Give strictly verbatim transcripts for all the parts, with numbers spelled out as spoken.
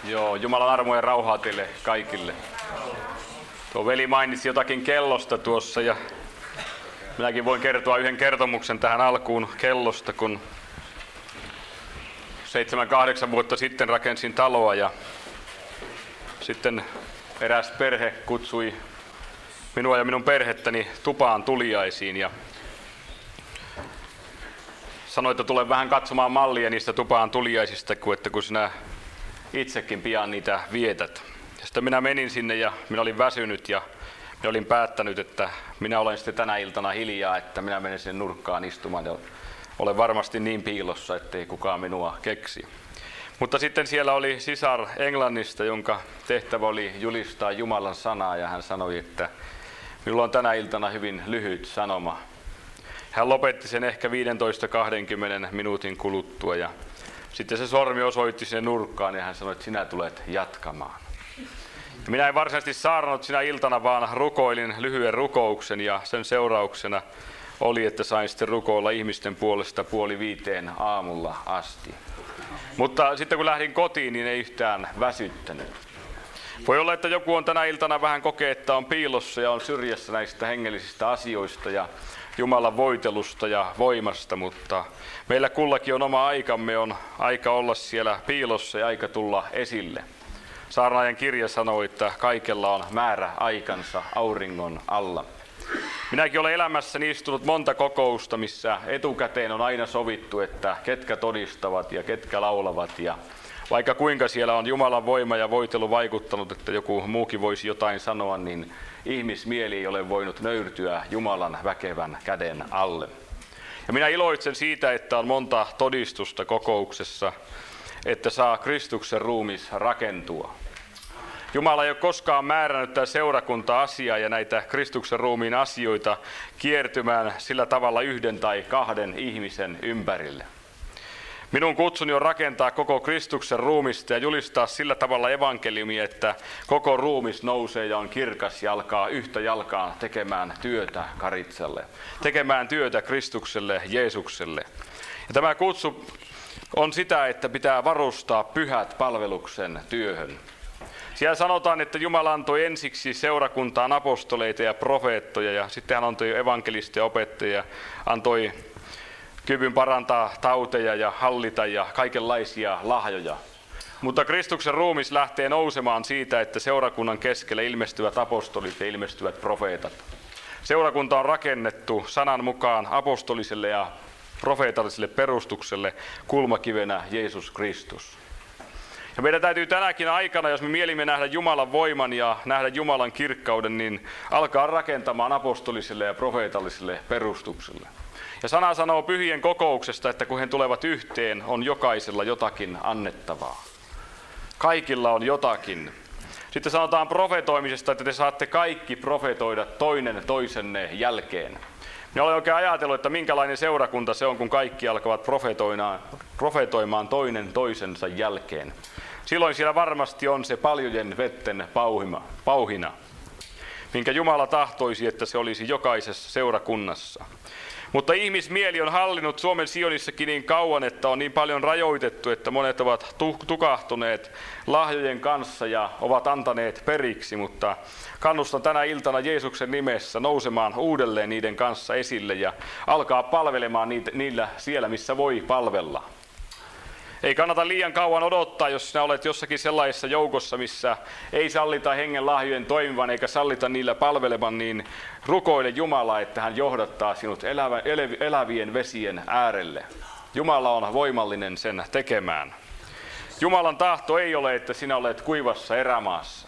Joo, Jumalan armoa ja rauhaa teille kaikille. Tuo veli mainitsi jotakin kellosta tuossa ja minäkin voin kertoa yhden kertomuksen tähän alkuun kellosta, kun seitsemän kahdeksan vuotta sitten rakensin taloa ja sitten eräs perhe kutsui minua ja minun perhettäni tupaan tuliaisiin ja sanoi, että tulen vähän katsomaan mallia niistä tupaan tuliaisista, kun, että kun sinä itsekin pian niitä vietät. Ja sitten minä menin sinne ja minä olin väsynyt ja minä olin päättänyt, että minä olen sitten tänä iltana hiljaa, että minä menen sinne nurkkaan istumaan ja olen varmasti niin piilossa, ettei kukaan minua keksi. Mutta sitten siellä oli sisar Englannista, jonka tehtävä oli julistaa Jumalan sanaa ja hän sanoi, että minulla on tänä iltana hyvin lyhyt sanoma. Hän lopetti sen ehkä viisitoista kaksikymmentä minuutin kuluttua ja sitten se sormi osoitti sinne nurkkaan ja hän sanoi, että sinä tulet jatkamaan. Ja minä en varsinaisesti saarnannut sinä iltana, vaan rukoilin lyhyen rukouksen ja sen seurauksena oli, että sain sitten rukoilla ihmisten puolesta puoli viiteen aamulla asti. Mutta sitten kun lähdin kotiin, niin ei yhtään väsyttänyt. Voi olla, että joku on tänä iltana vähän kokee, että on piilossa ja on syrjässä näistä hengellisistä asioista ja Jumalan voitelusta ja voimasta, mutta meillä kullakin on oma aikamme, on aika olla siellä piilossa ja aika tulla esille. Saarnaajan kirja sanoo, että kaikella on määrä aikansa auringon alla. Minäkin olen elämässäni istunut monta kokousta, missä etukäteen on aina sovittu, että ketkä todistavat ja ketkä laulavat. Ja vaikka kuinka siellä on Jumalan voima ja voitelu vaikuttanut, että joku muukin voisi jotain sanoa, niin ihmismieli ei ole voinut nöyrtyä Jumalan väkevän käden alle. Ja minä iloitsen siitä, että on monta todistusta kokouksessa, että saa Kristuksen ruumis rakentua. Jumala ei ole koskaan määrännyt tätä seurakunta-asiaa ja näitä Kristuksen ruumiin asioita kiertymään sillä tavalla yhden tai kahden ihmisen ympärille. Minun kutsuni on rakentaa koko Kristuksen ruumista ja julistaa sillä tavalla evankeliumia, että koko ruumis nousee ja on kirkas ja alkaa yhtä jalkaa tekemään työtä Karitselle, tekemään työtä Kristukselle, Jeesukselle. Ja tämä kutsu on sitä, että pitää varustaa pyhät palveluksen työhön. Siellä sanotaan, että Jumala antoi ensiksi seurakuntaan apostoleita ja profeettoja ja sitten hän antoi evankelisteja ja opettajia, antoi kyvyn parantaa tauteja ja hallita ja kaikenlaisia lahjoja. Mutta Kristuksen ruumis lähtee nousemaan siitä, että seurakunnan keskelle ilmestyvät apostolit ja ilmestyvät profeetat. Seurakunta on rakennettu sanan mukaan apostoliselle ja profeetalliselle perustukselle kulmakivenä Jeesus Kristus. Ja meidän täytyy tänäkin aikana, jos me mielimme nähdä Jumalan voiman ja nähdä Jumalan kirkkauden, niin alkaa rakentamaan apostoliselle ja profeetalliselle perustukselle. Ja sana sanoo pyhien kokouksesta, että kun he tulevat yhteen, on jokaisella jotakin annettavaa. Kaikilla on jotakin. Sitten sanotaan profetoimisesta, että te saatte kaikki profetoida toinen toisenne jälkeen. Minä olen oikein ajatellut, että minkälainen seurakunta se on, kun kaikki alkavat profetoimaan toinen toisensa jälkeen. Silloin siellä varmasti on se paljojen vetten pauhina, minkä Jumala tahtoisi, että se olisi jokaisessa seurakunnassa. Mutta ihmismieli on hallinnut Suomen Sionissakin niin kauan, että on niin paljon rajoitettu, että monet ovat tukahtuneet lahjojen kanssa ja ovat antaneet periksi, mutta kannustan tänä iltana Jeesuksen nimessä nousemaan uudelleen niiden kanssa esille ja alkaa palvelemaan niitä, niillä siellä, missä voi palvella. Ei kannata liian kauan odottaa, jos sinä olet jossakin sellaisessa joukossa, missä ei sallita hengen lahjojen toimivan eikä sallita niillä palvelevan, niin rukoile Jumalaa, että hän johdattaa sinut elävä, elävien vesien äärelle. Jumala on voimallinen sen tekemään. Jumalan tahto ei ole, että sinä olet kuivassa erämaassa.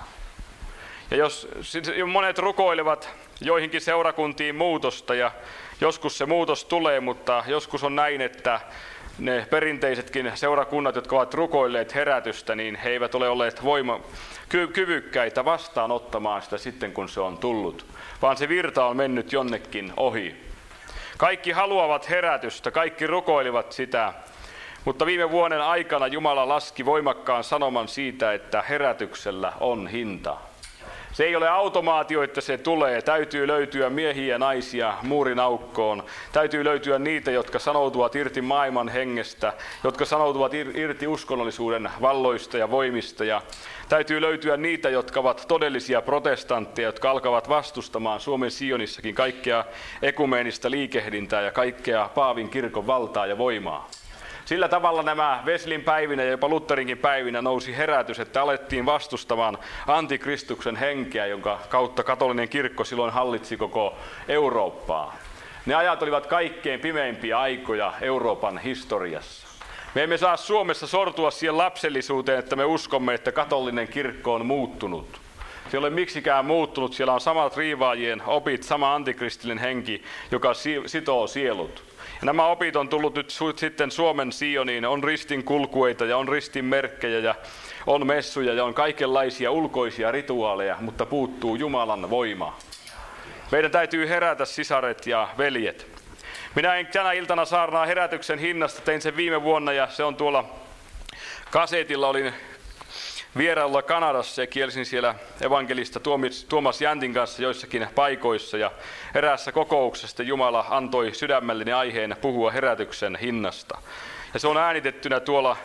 Ja jos monet rukoilevat joihinkin seurakuntiin muutosta ja joskus se muutos tulee, mutta joskus on näin, että ne perinteisetkin seurakunnat, jotka ovat rukoilleet herätystä, niin he eivät ole olleet voima, ky- kyvykkäitä vastaanottamaan sitä sitten, kun se on tullut, vaan se virta on mennyt jonnekin ohi. Kaikki haluavat herätystä, kaikki rukoilivat sitä, mutta viime vuoden aikana Jumala laski voimakkaan sanoman siitä, että herätyksellä on hinta. Se ei ole automaatio, että se tulee. Täytyy löytyä miehiä ja naisia muurin aukkoon. Täytyy löytyä niitä, jotka sanoutuvat irti maailman hengestä, jotka sanoutuvat irti uskonnollisuuden valloista ja voimista. Ja täytyy löytyä niitä, jotka ovat todellisia protestantteja, jotka alkavat vastustamaan Suomen Sionissakin kaikkea ekumeenista liikehdintää ja kaikkea Paavin kirkon valtaa ja voimaa. Sillä tavalla nämä Wesleyn päivinä ja jopa Lutherinkin päivinä nousi herätys, että alettiin vastustamaan antikristuksen henkeä, jonka kautta katolinen kirkko silloin hallitsi koko Eurooppaa. Ne ajat olivat kaikkein pimeimpiä aikoja Euroopan historiassa. Me emme saa Suomessa sortua siihen lapsellisuuteen, että me uskomme, että katolinen kirkko on muuttunut. Se ei ole miksikään muuttunut, siellä on samat riivaajien opit, sama antikristillinen henki, joka sitoo sielut. Ja nämä opit on tullut nyt sitten Suomen Sioniin, on ristin kulkueita ja on ristin merkkejä ja on messuja ja on kaikenlaisia ulkoisia rituaaleja, mutta puuttuu Jumalan voima. Meidän täytyy herätä, sisaret ja veljet. Minä en tänä iltana saarnaa herätyksen hinnasta, tein sen viime vuonna ja se on tuolla kasetilla, olin vierailulla Kanadassa ja kielsin siellä evankelista Tuomas Jäntin kanssa joissakin paikoissa ja eräässä kokouksessa Jumala antoi sydämelleni aiheen puhua herätyksen hinnasta. Ja se on äänitettynä tuolla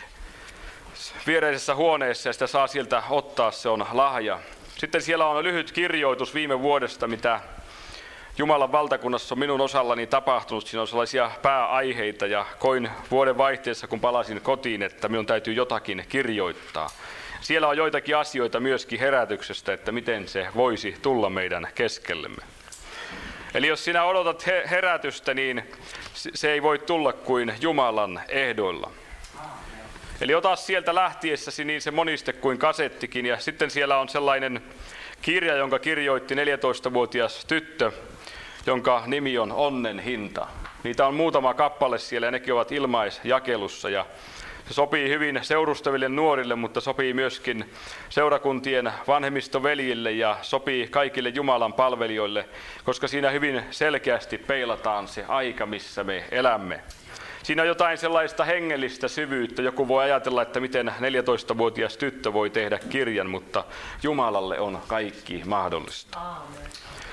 viereisessä huoneessa ja sitä saa sieltä ottaa, se on lahja. Sitten siellä on lyhyt kirjoitus viime vuodesta, mitä Jumalan valtakunnassa on minun osallani tapahtunut. Siinä on sellaisia pääaiheita ja koin vuoden vaihteessa, kun palasin kotiin, että minun täytyy jotakin kirjoittaa. Siellä on joitakin asioita myöskin herätyksestä, että miten se voisi tulla meidän keskellemme. Eli jos sinä odotat herätystä, niin se ei voi tulla kuin Jumalan ehdoilla. Eli ota sieltä lähtiessäsi niin se moniste kuin kasettikin, ja sitten siellä on sellainen kirja, jonka kirjoitti neljätoistavuotias tyttö, jonka nimi on Onnen hinta. Niitä on muutama kappale siellä ja nekin ovat ilmaisjakelussa ja se sopii hyvin seurustaville nuorille, mutta sopii myöskin seurakuntien vanhemmistoveljille ja sopii kaikille Jumalan palvelijoille, koska siinä hyvin selkeästi peilataan se aika, missä me elämme. Siinä on jotain sellaista hengellistä syvyyttä. Joku voi ajatella, että miten neljätoistavuotias tyttö voi tehdä kirjan, mutta Jumalalle on kaikki mahdollista. Aamen.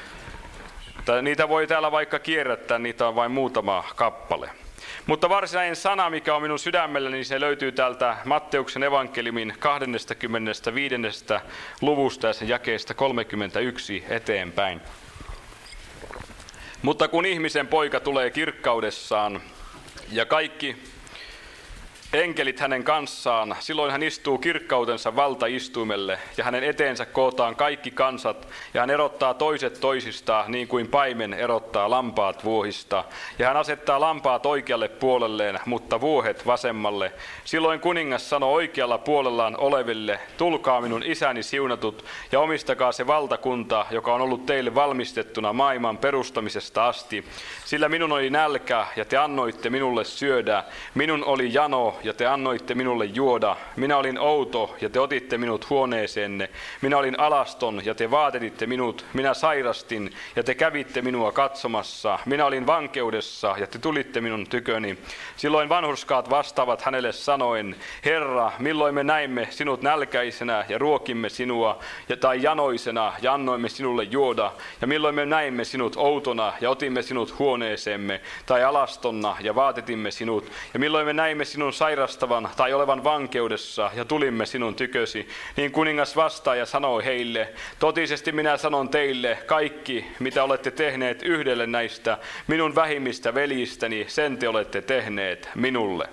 Niitä voi täällä vaikka kierrättää, niitä on vain muutama kappale. Mutta varsinainen sana, mikä on minun sydämelläni, niin se löytyy täältä Matteuksen evankeliumin kaksikymmentäviisi. luvusta ja sen jakeesta kolmekymmentäyksi eteenpäin. Mutta kun ihmisen poika tulee kirkkaudessaan ja kaikki enkelit hänen kanssaan, silloin hän istuu kirkkautensa valtaistuimelle ja hänen eteensä kootaan kaikki kansat ja hän erottaa toiset toisistaan niin kuin paimen erottaa lampaat vuohista ja hän asettaa lampaat oikealle puolelleen, mutta vuohet vasemmalle. Silloin kuningas sanoo oikealla puolellaan oleville, tulkaa minun isäni siunatut ja omistakaa se valtakunta, joka on ollut teille valmistettuna maailman perustamisesta asti. Sillä minun oli nälkä ja te annoitte minulle syödä, minun oli jano ja te annoitte minulle juoda. Minä olin outo, ja te otitte minut huoneeseenne. Minä olin alaston, ja te vaatelitte minut. Minä sairastin, ja te kävitte minua katsomassa. Minä olin vankeudessa, ja te tulitte minun tyköni. Silloin vanhurskaat vastaavat hänelle sanoen, Herra, milloin me näimme sinut nälkäisenä, ja ruokimme sinua, ja, tai janoisena, ja annoimme sinulle juoda. Ja milloin me näimme sinut outona, ja otimme sinut huoneeseemme, tai alastonna, ja vaatetimme sinut. Ja milloin me näimme sinun sairastavan tai olevan vankeudessa ja tulimme sinun tykösi, niin kuningas vastaa ja sanoi heille, totisesti minä sanon teille, kaikki mitä olette tehneet yhdelle näistä minun vähimmistä veljistäni, sen te olette tehneet minulle.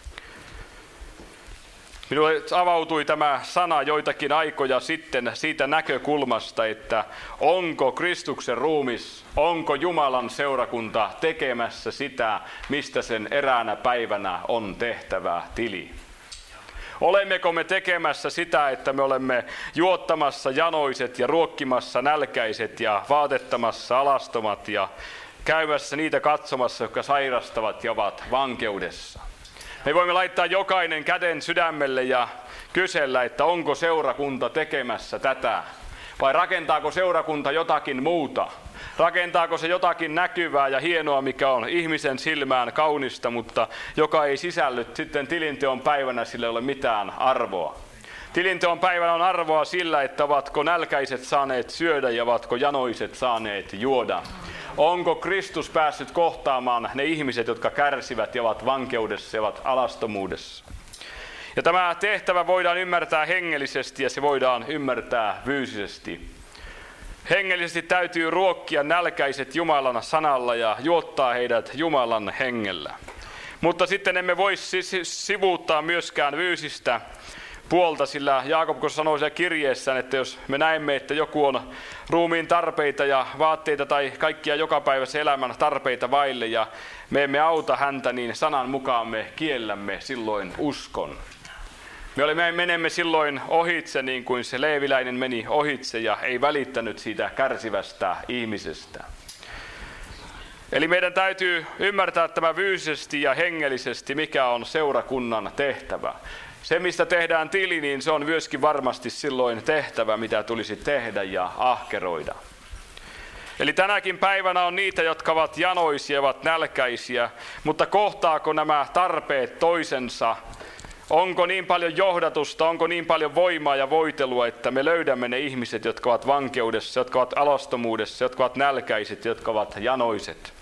Minulle avautui tämä sana joitakin aikoja sitten siitä näkökulmasta, että onko Kristuksen ruumis, onko Jumalan seurakunta tekemässä sitä, mistä sen eräänä päivänä on tehtävä tili. Olemmeko me tekemässä sitä, että me olemme juottamassa janoiset ja ruokkimassa nälkäiset ja vaatettamassa alastomat ja käymässä niitä katsomassa, jotka sairastavat ja ovat vankeudessa. Me voimme laittaa jokainen käden sydämelle ja kysellä, että onko seurakunta tekemässä tätä, vai rakentaako seurakunta jotakin muuta? Rakentaako se jotakin näkyvää ja hienoa, mikä on ihmisen silmään kaunista, mutta joka ei sisälly sitten tilinteon päivänä, sillä ei ole mitään arvoa? Tilinteon päivänä on arvoa sillä, että ovatko nälkäiset saaneet syödä ja ovatko janoiset saaneet juoda. Onko Kristus päässyt kohtaamaan ne ihmiset, jotka kärsivät ja ovat vankeudessa ja ovat alastomuudessa. Ja tämä tehtävä voidaan ymmärtää hengellisesti ja se voidaan ymmärtää fyysisesti. Hengellisesti täytyy ruokkia nälkäiset Jumalan sanalla ja juottaa heidät Jumalan hengellä. Mutta sitten emme voi sivuuttaa myöskään fyysistä puolta, sillä Jaakob sanoi siellä kirjeessään, että jos me näemme, että joku on ruumiin tarpeita ja vaatteita tai kaikkia jokapäiväisen elämän tarpeita vaille ja me emme auta häntä, niin sanan mukaan me kiellämme silloin uskon. Me olemme, menemme silloin ohitse niin kuin se leeviläinen meni ohitse ja ei välittänyt siitä kärsivästä ihmisestä. Eli meidän täytyy ymmärtää tämä fyysisesti ja hengellisesti, mikä on seurakunnan tehtävä. Se, mistä tehdään tili, niin se on myöskin varmasti silloin tehtävä, mitä tulisi tehdä ja ahkeroida. Eli tänäkin päivänä on niitä, jotka ovat janoisia, ovat nälkäisiä, mutta kohtaako nämä tarpeet toisensa? Onko niin paljon johdatusta, onko niin paljon voimaa ja voitelua, että me löydämme ne ihmiset, jotka ovat vankeudessa, jotka ovat alastomuudessa, jotka ovat nälkäiset, jotka ovat janoiset?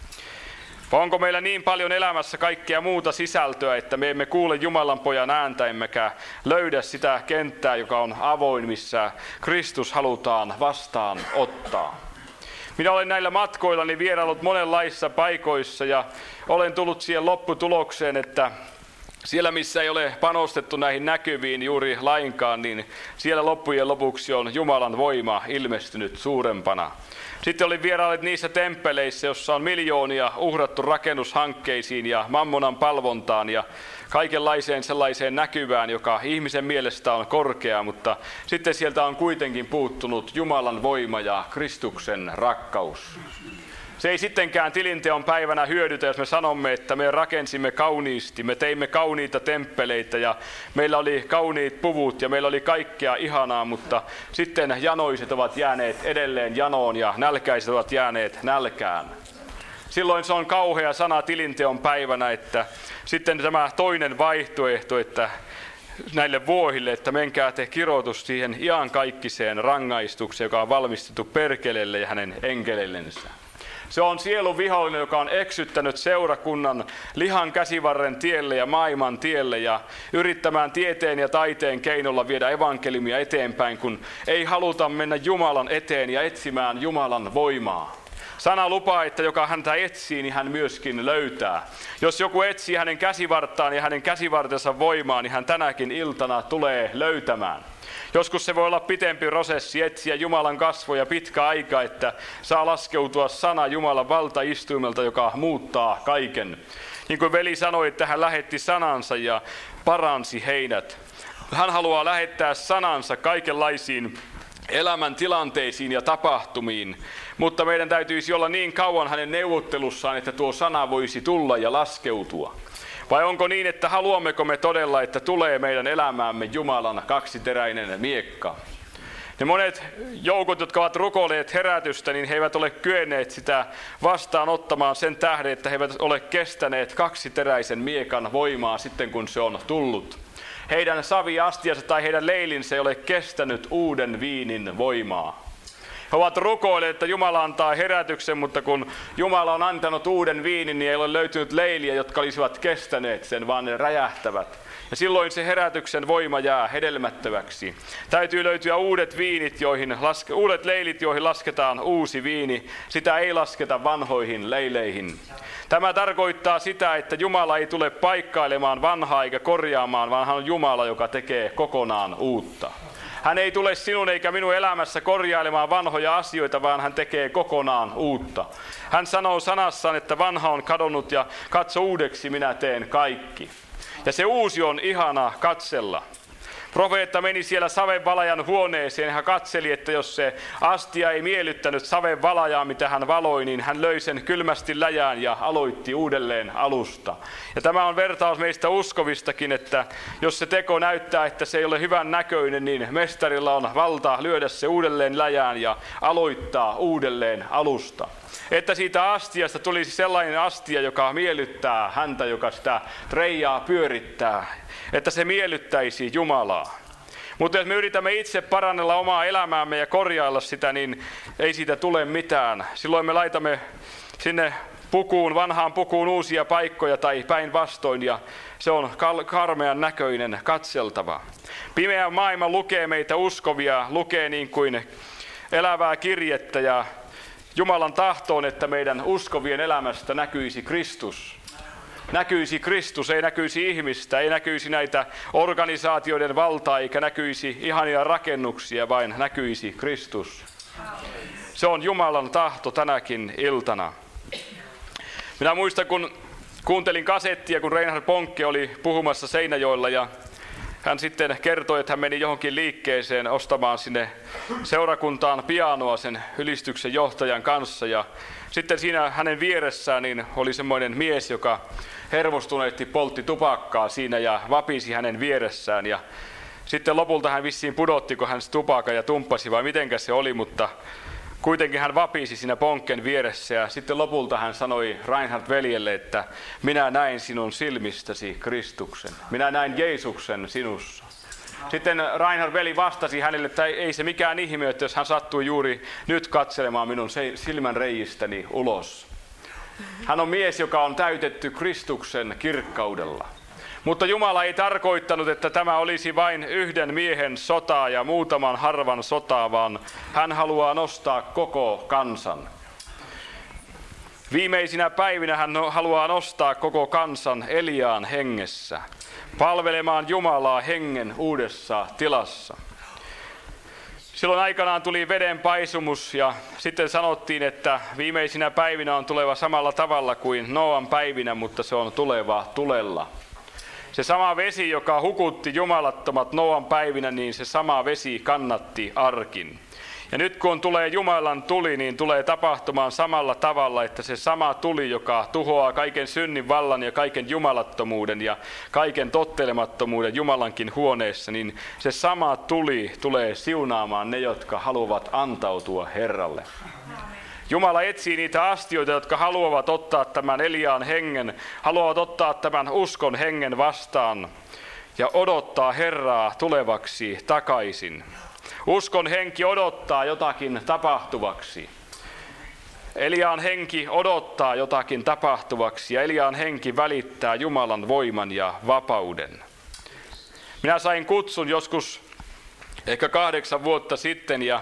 Vai onko meillä niin paljon elämässä kaikkea muuta sisältöä, että me emme kuule Jumalan pojan ääntä, emmekä löydä sitä kenttää, joka on avoin, missä Kristus halutaan vastaan ottaa? Minä olen näillä matkoillani vieraillut monenlaisissa paikoissa ja olen tullut siihen lopputulokseen, että siellä, missä ei ole panostettu näihin näkyviin juuri lainkaan, niin siellä loppujen lopuksi on Jumalan voima ilmestynyt suurempana. Sitten olin vieraillut niissä temppeleissä, jossa on miljoonia uhrattu rakennushankkeisiin ja mammonan palvontaan ja kaikenlaiseen sellaiseen näkyvään, joka ihmisen mielestä on korkea, mutta sitten sieltä on kuitenkin puuttunut Jumalan voima ja Kristuksen rakkaus. Se ei sittenkään tilinteon päivänä hyödytä, jos me sanomme, että me rakensimme kauniisti, me teimme kauniita temppeleitä ja meillä oli kauniit puvut ja meillä oli kaikkea ihanaa, mutta sitten janoiset ovat jääneet edelleen janoon ja nälkäiset ovat jääneet nälkään. Silloin se on kauhea sana tilinteon päivänä, että sitten tämä toinen vaihtoehto, että näille vuohille, että menkää te kirotus siihen iankaikkiseen rangaistukseen, joka on valmistettu perkeleelle ja hänen enkelillensä. Se on sielun vihollinen, joka on eksyttänyt seurakunnan lihan käsivarren tielle ja maailman tielle ja yrittämään tieteen ja taiteen keinolla viedä evankeliumia eteenpäin, kun ei haluta mennä Jumalan eteen ja etsimään Jumalan voimaa. Sana lupaa, että joka häntä etsii, niin hän myöskin löytää. Jos joku etsii hänen käsivarttaan ja hänen käsivartensa voimaa, niin hän tänäkin iltana tulee löytämään. Joskus se voi olla pitempi prosessi etsiä Jumalan kasvoja pitkä aika, että saa laskeutua sana Jumalan valtaistuimelta, joka muuttaa kaiken. Niin kuin veli sanoi, että hän lähetti sanansa ja paransi heidät. Hän haluaa lähettää sanansa kaikenlaisiin elämän tilanteisiin ja tapahtumiin, mutta meidän täytyisi olla niin kauan hänen neuvottelussaan, että tuo sana voisi tulla ja laskeutua. Vai onko niin, että haluammeko me todella, että tulee meidän elämäämme Jumalan kaksiteräinen miekka? Ne monet joukot, jotka ovat rukoilleet herätystä, niin he eivät ole kyenneet sitä vastaanottamaan sen tähden, että he eivät ole kestäneet kaksiteräisen miekan voimaa sitten, kun se on tullut. Heidän saviastiansa tai heidän leilinsä ei ole kestänyt uuden viinin voimaa. He ovat rukoilleet, että Jumala antaa herätyksen, mutta kun Jumala on antanut uuden viinin, niin ei ole löytynyt leiliä, jotka olisivat kestäneet sen, vaan ne räjähtävät. Ja silloin se herätyksen voima jää hedelmättömäksi. Täytyy löytyä uudet viinit, joihin laske, uudet leilit, joihin lasketaan uusi viini. Sitä ei lasketa vanhoihin leileihin. Tämä tarkoittaa sitä, että Jumala ei tule paikkailemaan vanhaa eikä korjaamaan, vaan hän on Jumala, joka tekee kokonaan uutta. Hän ei tule sinun eikä minun elämässä korjailemaan vanhoja asioita, vaan hän tekee kokonaan uutta. Hän sanoo sanassaan, että vanha on kadonnut ja katso uudeksi minä teen kaikki. Ja se uusi on ihana katsella. Profeetta meni siellä savenvalajan huoneeseen ja hän katseli, että jos se astia ei miellyttänyt savenvalajaa, mitä hän valoi, niin hän löi sen kylmästi läjään ja aloitti uudelleen alusta. Ja tämä on vertaus meistä uskovistakin, että jos se teko näyttää, että se ei ole hyvän näköinen, niin mestarilla on valta lyödä se uudelleen läjään ja aloittaa uudelleen alusta. Että siitä astiasta tulisi sellainen astia, joka miellyttää häntä, joka sitä treijaa pyörittää, että se miellyttäisi Jumalaa. Mutta jos me yritämme itse parannella omaa elämäämme ja korjailla sitä, niin ei siitä tule mitään. Silloin me laitamme sinne pukuun, vanhaan pukuun uusia paikkoja tai päinvastoin, ja se on karmean näköinen katseltava. Pimeä maailma lukee meitä uskovia, lukee niin kuin elävää kirjettä, ja Jumalan tahtoon, että meidän uskovien elämästä näkyisi Kristus. Näkyisi Kristus, ei näkyisi ihmistä, ei näkyisi näitä organisaatioiden valtaa, eikä näkyisi ihania rakennuksia, vain näkyisi Kristus. Se on Jumalan tahto tänäkin iltana. Minä muistan, kun kuuntelin kasettia, kun Reinhard Bonke oli puhumassa Seinäjoella, ja hän sitten kertoi, että hän meni johonkin liikkeeseen ostamaan sinne seurakuntaan pianoa sen ylistyksen johtajan kanssa. Ja sitten siinä hänen vieressään niin oli semmoinen mies, joka hermostuneesti poltti tupakkaa siinä ja vapisi hänen vieressään. Ja sitten lopulta hän vissiin pudotti, kun hän tupakan ja tumppasi, vai mitenkä se oli, mutta kuitenkin hän vapisi siinä Bonken vieressä, ja sitten lopulta hän sanoi Reinhard veljelle, että minä näin sinun silmistäsi Kristuksen. Minä näin Jeesuksen sinussa. Sitten Reinhard veli vastasi hänelle, että ei se mikään ihme, että jos hän sattui juuri nyt katselemaan minun silmän reijistäni ulos. Hän on mies, joka on täytetty Kristuksen kirkkaudella. Mutta Jumala ei tarkoittanut, että tämä olisi vain yhden miehen sotaa ja muutaman harvan sotaa, vaan hän haluaa nostaa koko kansan. Viimeisinä päivinä hän haluaa nostaa koko kansan Eliaan hengessä, palvelemaan Jumalaa hengen uudessa tilassa. Silloin aikanaan tuli veden paisumus, ja sitten sanottiin, että viimeisinä päivinä on tuleva samalla tavalla kuin Nooan päivinä, mutta se on tuleva tulella. Se sama vesi, joka hukutti jumalattomat Nooan päivinä, niin se sama vesi kannatti arkin. Ja nyt kun tulee Jumalan tuli, niin tulee tapahtumaan samalla tavalla, että se sama tuli, joka tuhoaa kaiken synnin vallan ja kaiken jumalattomuuden ja kaiken tottelemattomuuden Jumalankin huoneessa, niin se sama tuli tulee siunaamaan ne, jotka haluavat antautua Herralle. Jumala etsii niitä astioita, jotka haluavat ottaa tämän Eliaan hengen, haluavat ottaa tämän uskon hengen vastaan ja odottaa Herraa tulevaksi takaisin. Uskon henki odottaa jotakin tapahtuvaksi. Eliaan henki odottaa jotakin tapahtuvaksi ja Eliaan henki välittää Jumalan voiman ja vapauden. Minä sain kutsun joskus ehkä kahdeksan vuotta sitten ja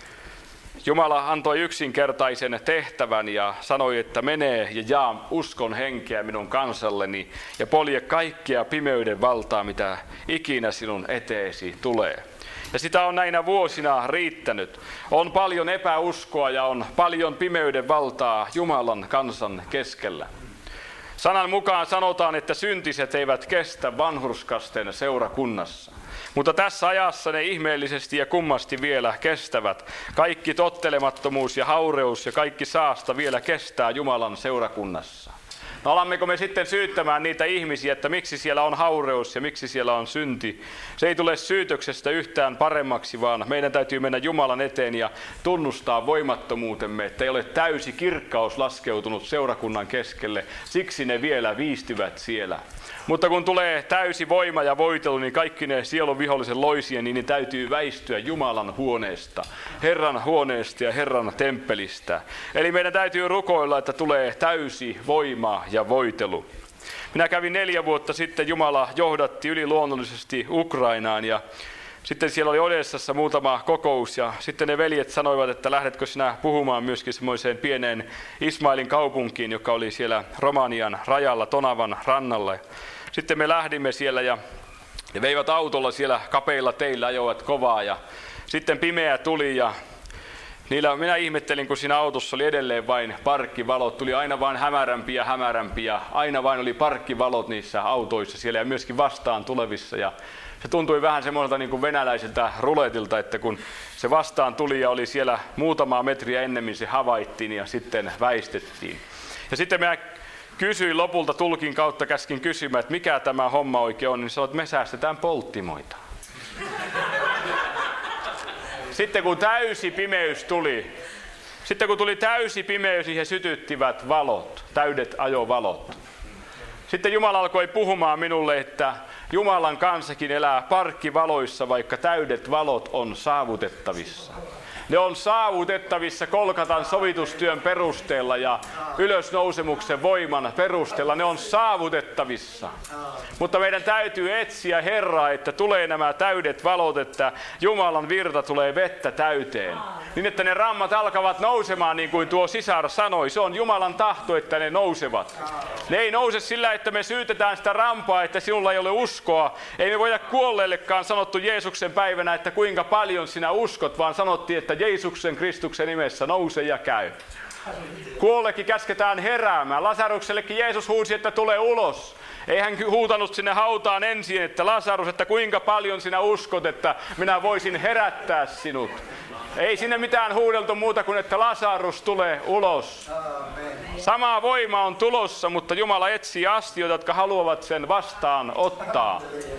Jumala antoi yksinkertaisen tehtävän ja sanoi, että menee ja jaa uskon henkeä minun kansalleni ja polje kaikkea pimeyden valtaa, mitä ikinä sinun eteesi tulee. Ja sitä on näinä vuosina riittänyt. On paljon epäuskoa ja on paljon pimeyden valtaa Jumalan kansan keskellä. Sanan mukaan sanotaan, että syntiset eivät kestä vanhurskasten seurakunnassa. Mutta tässä ajassa ne ihmeellisesti ja kummasti vielä kestävät. Kaikki tottelemattomuus ja haureus ja kaikki saasta vielä kestää Jumalan seurakunnassa. No alammeko me sitten syyttämään niitä ihmisiä, että miksi siellä on haureus ja miksi siellä on synti? Se ei tule syytöksestä yhtään paremmaksi, vaan meidän täytyy mennä Jumalan eteen ja tunnustaa voimattomuutemme, että ei ole täysi kirkkaus laskeutunut seurakunnan keskelle. Siksi ne vielä viistyvät siellä. Mutta kun tulee täysi voima ja voitelu, niin kaikki ne sielun vihollisen loisien, niin ne täytyy väistyä Jumalan huoneesta, Herran huoneesta ja Herran temppelistä. Eli meidän täytyy rukoilla, että tulee täysi voima ja voitelu. Minä kävin neljä vuotta sitten, Jumala johdatti yliluonnollisesti Ukrainaan ja sitten siellä oli Odessassa muutama kokous ja sitten ne veljet sanoivat, että lähdetkö sinä puhumaan myöskin semmoiseen pieneen Ismailin kaupunkiin, joka oli siellä Romanian rajalla Tonavan rannalla. Sitten me lähdimme siellä ja ne veivät autolla siellä kapeilla teillä, ajoivat kovaa ja sitten pimeä tuli ja niillä minä ihmettelin, kun siinä autossa oli edelleen vain parkkivalot, tuli aina vain hämärämpiä hämärämpiä, aina vain oli parkkivalot niissä autoissa siellä ja myöskin vastaan tulevissa ja se tuntui vähän semmoiselta niin kuin venäläiseltä ruletilta, että kun se vastaan tuli ja oli siellä muutamaa metriä ennemmin se havaittiin ja sitten väistettiin. Ja sitten minä kysyin lopulta tulkin kautta, käskin kysymään, että mikä tämä homma oikein on, niin sanoin, että me säästetään polttimoita. Sitten kun täysi pimeys tuli, sitten kun tuli täysi pimeys, niin he sytyttivät valot, täydet ajovalot. Sitten Jumala alkoi puhumaan minulle, että Jumalan kansakin elää parkkivaloissa, vaikka täydet valot on saavutettavissa. Ne on saavutettavissa Golgatan sovitustyön perusteella ja ylösnousemuksen voiman perusteella. Ne on saavutettavissa. Mutta meidän täytyy etsiä Herraa, että tulee nämä täydet valot, että Jumalan virta tulee vettä täyteen. Niin, että ne rammat alkavat nousemaan, niin kuin tuo sisar sanoi. Se on Jumalan tahto, että ne nousevat. Ne ei nouse sillä, että me syytetään sitä rampaa, että sinulla ei ole uskoa. Ei me voida kuolleellekaan sanottu Jeesuksen päivänä, että kuinka paljon sinä uskot, vaan sanottiin, että Jeesuksen Kristuksen nimessä nouse ja käy. Kuollekin käsketään heräämään. Lasaruksellekin Jeesus huusi, että tule ulos. Ei hän huutanut sinne hautaan ensin, että Lasarus, että kuinka paljon sinä uskot, että minä voisin herättää sinut. Ei sinne mitään huudeltu muuta kuin, että Lasarus tulee ulos. Samaa voima on tulossa, mutta Jumala etsii astioita, jotka haluavat sen vastaan ottaa.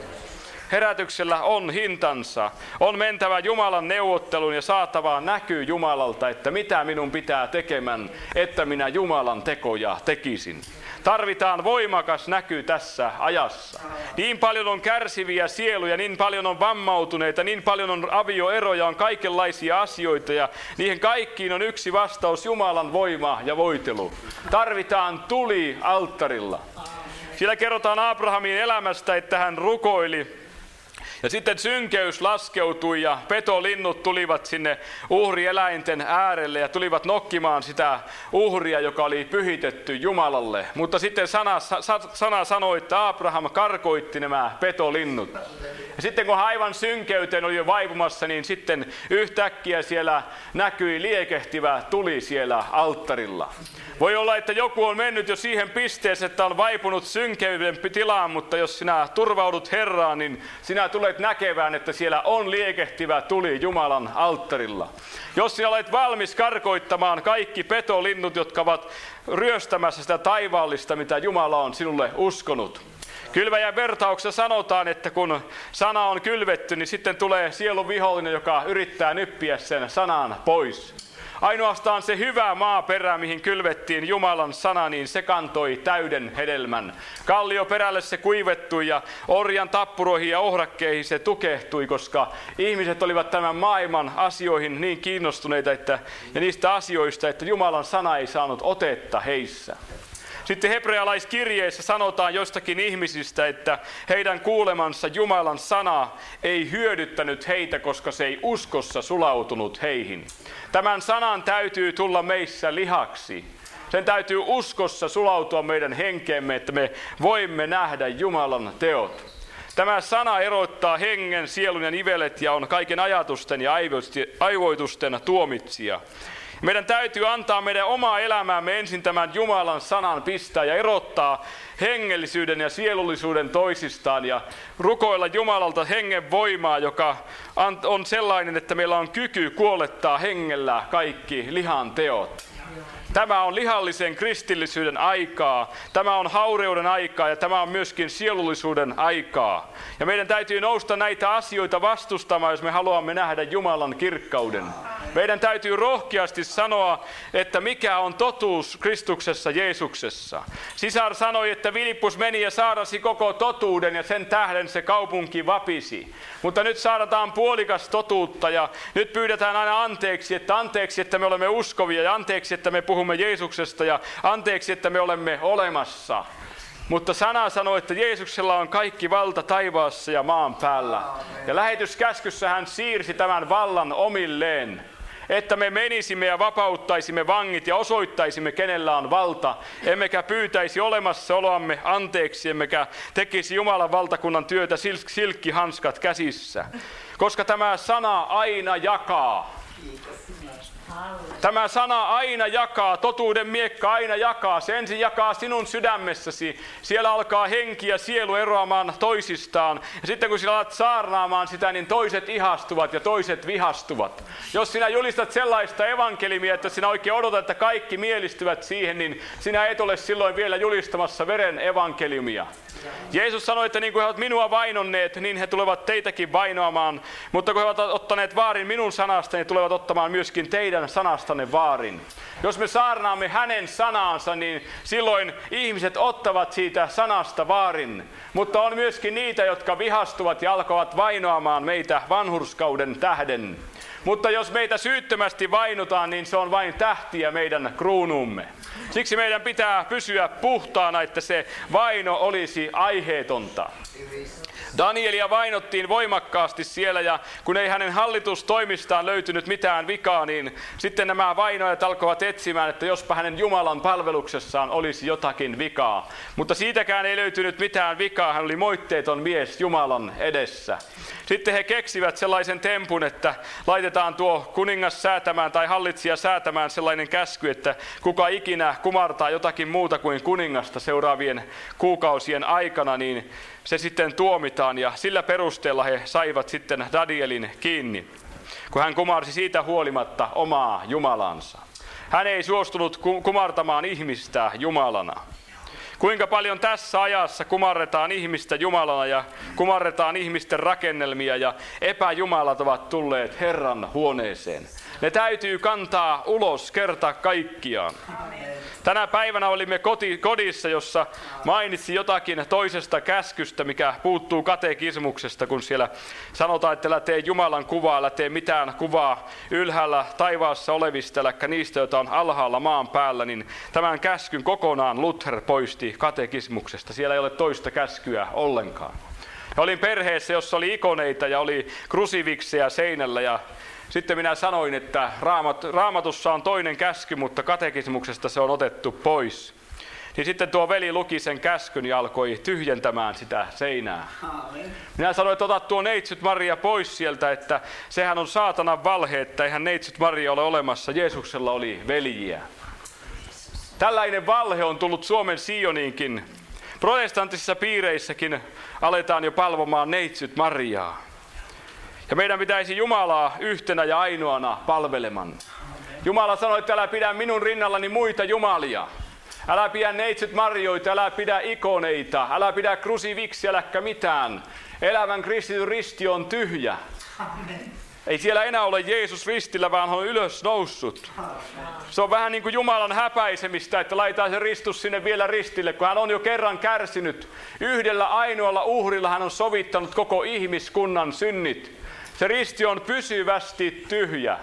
Herätyksellä on hintansa. On mentävä Jumalan neuvotteluun ja saatava näkyy Jumalalta, että mitä minun pitää tekemään, että minä Jumalan tekoja tekisin. Tarvitaan voimakas näky tässä ajassa. Niin paljon on kärsiviä sieluja, niin paljon on vammautuneita, niin paljon on avioeroja, on kaikenlaisia asioita ja niihin kaikkiin on yksi vastaus: Jumalan voima ja voitelu. Tarvitaan tuli alttarilla. Siellä kerrotaan Abrahamin elämästä, että hän rukoili. Ja sitten synkeys laskeutui ja petolinnut tulivat sinne uhrieläinten äärelle ja tulivat nokkimaan sitä uhria, joka oli pyhitetty Jumalalle. Mutta sitten sana, sana sanoi, että Abraham karkoitti nämä petolinnut. Ja sitten kun aivan synkeyteen oli jo vaipumassa, niin sitten yhtäkkiä siellä näkyi liekehtivä tuli siellä alttarilla. Voi olla, että joku on mennyt jo siihen pisteeseen, että on vaipunut synkeyden tilaan, mutta jos sinä turvaudut Herraan, niin sinä tulet näkevään, että siellä on liekehtivä tuli Jumalan alttarilla. Jos sinä olet valmis karkoittamaan kaikki petolinnut, jotka ovat ryöstämässä sitä taivaallista, mitä Jumala on sinulle uskonut. Kylväjän vertauksessa sanotaan, että kun sana on kylvetty, niin sitten tulee sielun vihollinen, joka yrittää nyppiä sen sanan pois. Ainoastaan se hyvä maaperä, mihin kylvettiin Jumalan sana, niin se kantoi täyden hedelmän. Kallioperälle se kuivettui ja orjan tappuroihin ja ohrakkeihin se tukehtui, koska ihmiset olivat tämän maailman asioihin niin kiinnostuneita että, ja niistä asioista, että Jumalan sana ei saanut otetta heissä. Sitten hebrealaiskirjeessä sanotaan joistakin ihmisistä, että heidän kuulemansa Jumalan sana ei hyödyttänyt heitä, koska se ei uskossa sulautunut heihin. Tämän sanan täytyy tulla meissä lihaksi. Sen täytyy uskossa sulautua meidän henkeemme, että me voimme nähdä Jumalan teot. Tämä sana erottaa hengen, sielun ja nivelet ja on kaiken ajatusten ja aivoitusten tuomitsija. Meidän täytyy antaa meidän omaa elämäämme ensin tämän Jumalan sanan pistää ja erottaa hengellisyyden ja sielullisuuden toisistaan ja rukoilla Jumalalta hengen voimaa, joka on sellainen, että meillä on kyky kuolettaa hengellä kaikki lihan teot. Tämä on lihallisen kristillisyyden aikaa, tämä on haureuden aikaa ja tämä on myöskin sielullisuuden aikaa. Ja meidän täytyy nousta näitä asioita vastustamaan, jos me haluamme nähdä Jumalan kirkkauden. Meidän täytyy rohkeasti sanoa, että mikä on totuus Kristuksessa Jeesuksessa. Sisar sanoi, että Filippus meni ja saarnasi koko totuuden ja sen tähden se kaupunki vapisi. Mutta nyt saadaan puolikas totuutta ja nyt pyydetään aina anteeksi, että anteeksi, että me olemme uskovia ja anteeksi, että me puhumme Jeesuksesta ja anteeksi, että me olemme olemassa. Mutta sana sanoo, että Jeesuksella on kaikki valta taivaassa ja maan päällä. Ja lähetyskäskyssä hän siirsi tämän vallan omilleen. Että me menisimme ja vapauttaisimme vangit ja osoittaisimme, kenellä on valta. Emmekä pyytäisi olemassaoloamme anteeksi, emmekä tekisi Jumalan valtakunnan työtä silkkihanskat käsissä. Koska tämä sana aina jakaa. Tämä sana aina jakaa, totuuden miekka aina jakaa. Se ensin jakaa sinun sydämessäsi. Siellä alkaa henki ja sielu eroamaan toisistaan. Ja sitten kun sinä alat saarnaamaan sitä, niin toiset ihastuvat ja toiset vihastuvat. Jos sinä julistat sellaista evankeliumia, että sinä oikein odotat, että kaikki mielistyvät siihen, niin sinä et ole silloin vielä julistamassa veren evankeliumia. Jeesus sanoi, että niin kuin he ovat minua vainonneet, niin he tulevat teitäkin vainoamaan. Mutta kun he ovat ottaneet vaarin minun sanasta, niin tulevat ottamaan myöskin teidän teidän sanastanne vaarin. Jos me saarnaamme hänen sanaansa, niin silloin ihmiset ottavat siitä sanasta vaarin. Mutta on myöskin niitä, jotka vihastuvat ja alkavat vainoamaan meitä vanhurskauden tähden. Mutta jos meitä syyttömästi vainotaan, niin se on vain tähtiä meidän kruunuumme. Siksi meidän pitää pysyä puhtaana, että se vaino olisi aiheetonta. Danielia vainottiin voimakkaasti siellä, ja kun ei hänen hallitustoimistaan löytynyt mitään vikaa, niin sitten nämä vainoajat alkoivat etsimään, että jospa hänen Jumalan palveluksessaan olisi jotakin vikaa. Mutta siitäkään ei löytynyt mitään vikaa, hän oli moitteeton mies Jumalan edessä. Sitten he keksivät sellaisen tempun, että laitetaan tuo kuningas säätämään tai hallitsija säätämään sellainen käsky, että kuka ikinä kumartaa jotakin muuta kuin kuningasta seuraavien kuukausien aikana, niin se sitten tuomitaan, ja sillä perusteella he saivat sitten Danielin kiinni, kun hän kumarsi siitä huolimatta omaa Jumalansa. Hän ei suostunut kumartamaan ihmistä Jumalana. Kuinka paljon tässä ajassa kumarretaan ihmistä Jumalana ja kumarretaan ihmisten rakennelmia, ja epäjumalat ovat tulleet Herran huoneeseen. Ne täytyy kantaa ulos kerta kaikkiaan. Tänä päivänä olimme koti, kodissa, jossa mainitsi jotakin toisesta käskystä, mikä puuttuu katekismuksesta, kun siellä sanotaan, että älä tee Jumalan kuvaa, älä tee mitään kuvaa ylhäällä taivaassa olevista, eli niistä, joita on alhaalla maan päällä, niin tämän käskyn kokonaan Luther poisti katekismuksesta. Siellä ei ole toista käskyä ollenkaan. Ja olin perheessä, jossa oli ikoneita ja oli krusifiksejä seinällä, ja sitten minä sanoin, että raamat, raamatussa on toinen käsky, mutta katekismuksesta se on otettu pois. Niin sitten tuo veli luki sen käskyn ja alkoi tyhjentämään sitä seinää. Minä sanoin, että ota tuo neitsyt Maria pois sieltä, että sehän on saatanan valhe, että eihän neitsyt Maria ole olemassa. Jeesuksella oli veljiä. Tällainen valhe on tullut Suomen Sioniinkin. Protestanttisissa piireissäkin aletaan jo palvomaan neitsyt Mariaa. Ja meidän pitäisi Jumalaa yhtenä ja ainoana palvelemaan. Jumala sanoi, että älä pidä minun rinnallani muita jumalia. Älä pidä neitsyt Marjoita, älä pidä ikoneita, älä pidä krusifiksiä, äläkä mitään. Elävän kristityn risti on tyhjä. Amen. Ei siellä enää ole Jeesus ristillä, vaan hän on ylös noussut. Se on vähän niin kuin Jumalan häpäisemistä, että laitetaan se ristus sinne vielä ristille, kun hän on jo kerran kärsinyt. Yhdellä ainoalla uhrilla hän on sovittanut koko ihmiskunnan synnit. Se risti on pysyvästi tyhjä.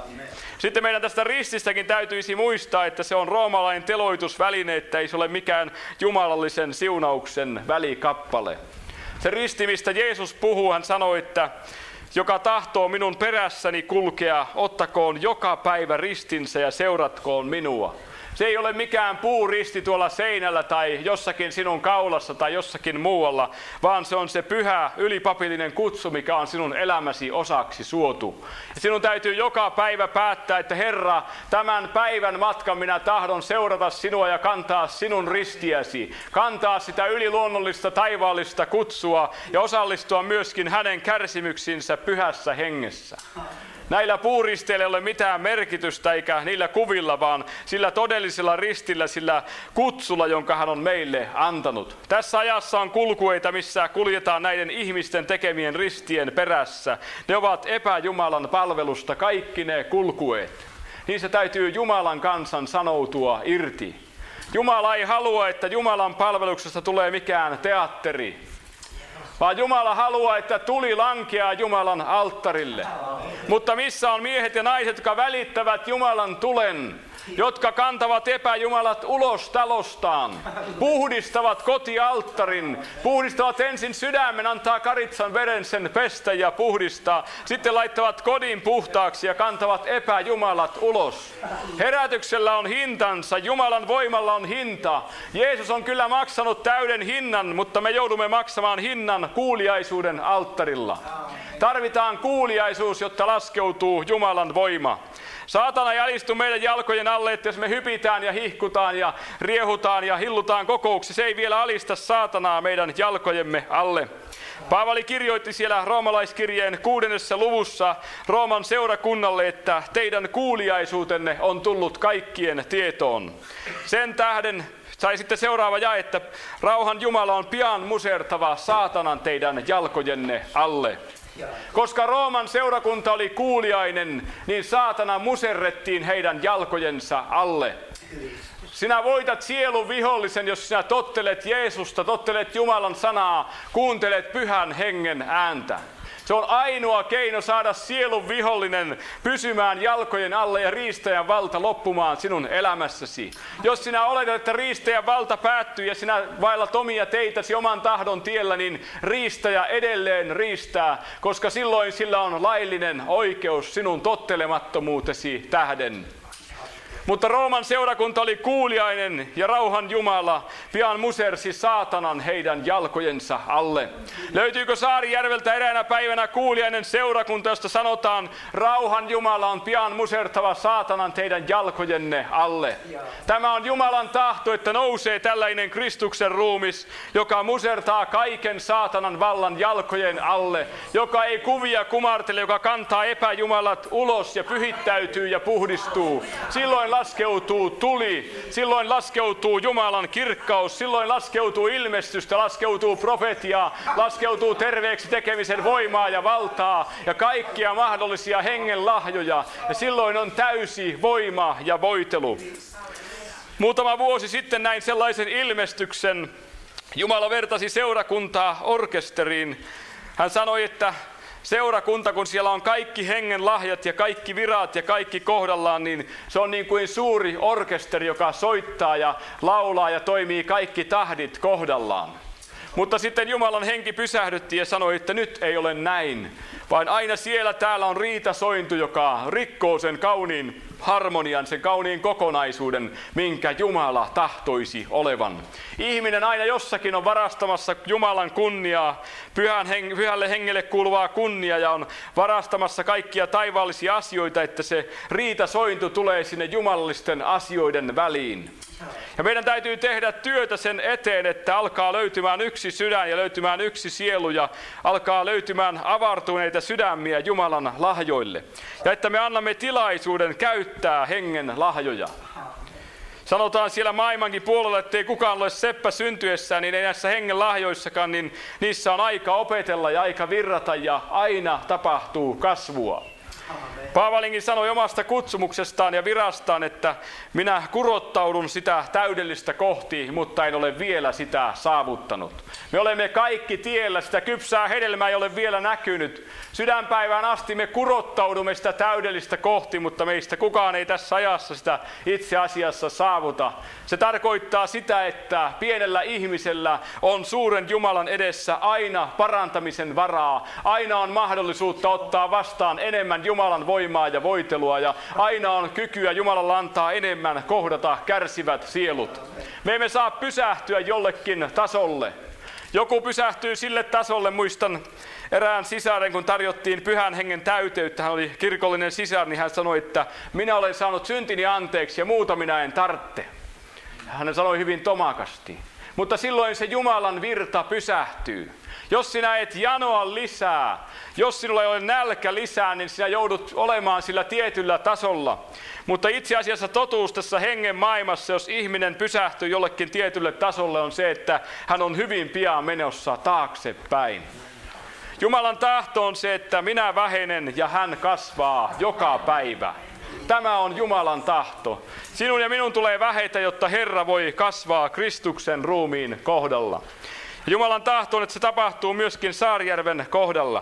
Sitten meidän tästä rististäkin täytyisi muistaa, että se on roomalainen teloitusväline, että ei se ole mikään jumalallisen siunauksen välikappale. Se risti, mistä Jeesus puhuu, hän sanoi, että joka tahtoo minun perässäni kulkea, ottakoon joka päivä ristinsä ja seuratkoon minua. Se ei ole mikään puuristi tuolla seinällä tai jossakin sinun kaulassa tai jossakin muualla, vaan se on se pyhä ylipapillinen kutsu, mikä on sinun elämäsi osaksi suotu. Ja sinun täytyy joka päivä päättää, että Herra, tämän päivän matkan minä tahdon seurata sinua ja kantaa sinun ristiäsi. Kantaa sitä yliluonnollista taivaallista kutsua ja osallistua myöskin hänen kärsimyksinsä pyhässä hengessä. Näillä puuristeilla ei ole mitään merkitystä eikä niillä kuvilla, vaan sillä todellisella ristillä, sillä kutsulla, jonka hän on meille antanut. Tässä ajassa on kulkueita, missä kuljetaan näiden ihmisten tekemien ristien perässä. Ne ovat epäjumalan palvelusta kaikki ne kulkueet. Niissä täytyy Jumalan kansan sanoutua irti. Jumala ei halua, että Jumalan palveluksesta tulee mikään teatteri. Vaan Jumala haluaa, että tuli lankeaa Jumalan alttarille. Mutta missä on miehet ja naiset, jotka välittävät Jumalan tulen, jotka kantavat epäjumalat ulos talostaan, puhdistavat kotialttarin, puhdistavat ensin sydämen, antaa karitsan veren sen pestä ja puhdistaa, sitten laittavat kodin puhtaaksi ja kantavat epäjumalat ulos. Herätyksellä on hintansa, Jumalan voimalla on hinta. Jeesus on kyllä maksanut täyden hinnan, mutta me joudumme maksamaan hinnan kuuliaisuuden alttarilla. Tarvitaan kuuliaisuus, jotta laskeutuu Jumalan voima. Saatana ei alistu meidän jalkojen alle, että jos me hypitään ja hihkutaan ja riehutaan ja hillutaan kokouksessa, se ei vielä alista saatanaa meidän jalkojemme alle. Paavali kirjoitti siellä roomalaiskirjeen kuudennessa luvussa Rooman seurakunnalle, että teidän kuuliaisuutenne on tullut kaikkien tietoon. Sen tähden sai sitten seuraava jae, että rauhan Jumala on pian musertava saatanan teidän jalkojenne alle. Koska Rooman seurakunta oli kuuliainen, niin saatana muserrettiin heidän jalkojensa alle. Sinä voitat sielun vihollisen, jos sinä tottelet Jeesusta, tottelet Jumalan sanaa, kuuntelet Pyhän Hengen ääntä. Se on ainoa keino saada sielun vihollinen pysymään jalkojen alle ja riistäjän valta loppumaan sinun elämässäsi. Jos sinä oletat, että riistäjän valta päättyy ja sinä vaellat omia teitäsi oman tahdon tiellä, niin riistäjä edelleen riistää, koska silloin sillä on laillinen oikeus sinun tottelemattomuutesi tähden. Mutta Rooman seurakunta oli kuuliainen ja rauhan Jumala pian musersi saatanan heidän jalkojensa alle. Löytyykö Saarijärveltä eräänä päivänä kuuliainen seurakunta, josta sanotaan, rauhan Jumala on pian musertava saatanan teidän jalkojenne alle? Tämä on Jumalan tahto, että nousee tällainen Kristuksen ruumis, joka musertaa kaiken saatanan vallan jalkojen alle, joka ei kuvia kumartele, joka kantaa epäjumalat ulos ja pyhittäytyy ja puhdistuu. Silloin laskeutuu tuli, silloin laskeutuu Jumalan kirkkaus, silloin laskeutuu ilmestystä, laskeutuu profetiaa, laskeutuu terveeksi tekemisen voimaa ja valtaa ja kaikkia mahdollisia hengen lahjoja. Ja silloin on täysi voima ja voitelu. Muutama vuosi sitten näin sellaisen ilmestyksen. Jumala vertasi seurakuntaa orkesteriin. Hän sanoi, että seurakunta, kun siellä on kaikki hengen lahjat ja kaikki virat ja kaikki kohdallaan, niin se on niin kuin suuri orkesteri, joka soittaa ja laulaa ja toimii kaikki tahdit kohdallaan. Mutta sitten Jumalan henki pysähdytti ja sanoi, että nyt ei ole näin, vaan aina siellä täällä on riitasointu, joka rikkoo sen kauniin harmonian, sen kauniin kokonaisuuden, minkä Jumala tahtoisi olevan. Ihminen aina jossakin on varastamassa Jumalan kunniaa, pyhän heng- pyhälle hengelle kuuluvaa kunniaa ja on varastamassa kaikkia taivaallisia asioita, että se riitasointu tulee sinne jumalallisten asioiden väliin. Ja meidän täytyy tehdä työtä sen eteen, että alkaa löytymään yksi sydän ja löytymään yksi sielu ja alkaa löytymään avartuneita sydämiä Jumalan lahjoille. Ja että me annamme tilaisuuden käyttää hengen lahjoja. Sanotaan siellä maailmankin puolella, ettei kukaan ole seppä syntyessään, niin ei näissä hengen lahjoissakaan, niin niissä on aika opetella ja aika virrata ja aina tapahtuu kasvua. Paavalinkin sanoi omasta kutsumuksestaan ja virastaan, että minä kurottaudun sitä täydellistä kohti, mutta en ole vielä sitä saavuttanut. Me olemme kaikki tiellä, sitä kypsää hedelmää ei ole vielä näkynyt. Sydänpäivään asti me kurottaudumme sitä täydellistä kohti, mutta meistä kukaan ei tässä ajassa sitä itse asiassa saavuta. Se tarkoittaa sitä, että pienellä ihmisellä on suuren Jumalan edessä aina parantamisen varaa. Aina on mahdollisuutta ottaa vastaan enemmän Jumalan voimaa ja voitelua ja aina on kykyä Jumalalla antaa enemmän kohdata kärsivät sielut. Me emme saa pysähtyä jollekin tasolle. Joku pysähtyy sille tasolle, muistan erään sisaren, kun tarjottiin pyhän hengen täyteyttä, hän oli kirkollinen sisar, niin hän sanoi, että minä olen saanut syntini anteeksi ja muuta minä en tarvitse. Hän sanoi hyvin tomakasti, mutta silloin se Jumalan virta pysähtyy. Jos sinä et janoa lisää, jos sinulla ei ole nälkä lisää, niin sinä joudut olemaan sillä tietyllä tasolla. Mutta itse asiassa totuus tässä hengen maailmassa, jos ihminen pysähtyy jollekin tietylle tasolle, on se, että hän on hyvin pian menossa taaksepäin. Jumalan tahto on se, että minä vähenen ja hän kasvaa joka päivä. Tämä on Jumalan tahto. Sinun ja minun tulee vähetä, jotta Herra voi kasvaa Kristuksen ruumiin kohdalla. Jumalan tahto on, että se tapahtuu myöskin Saarijärven kohdalla.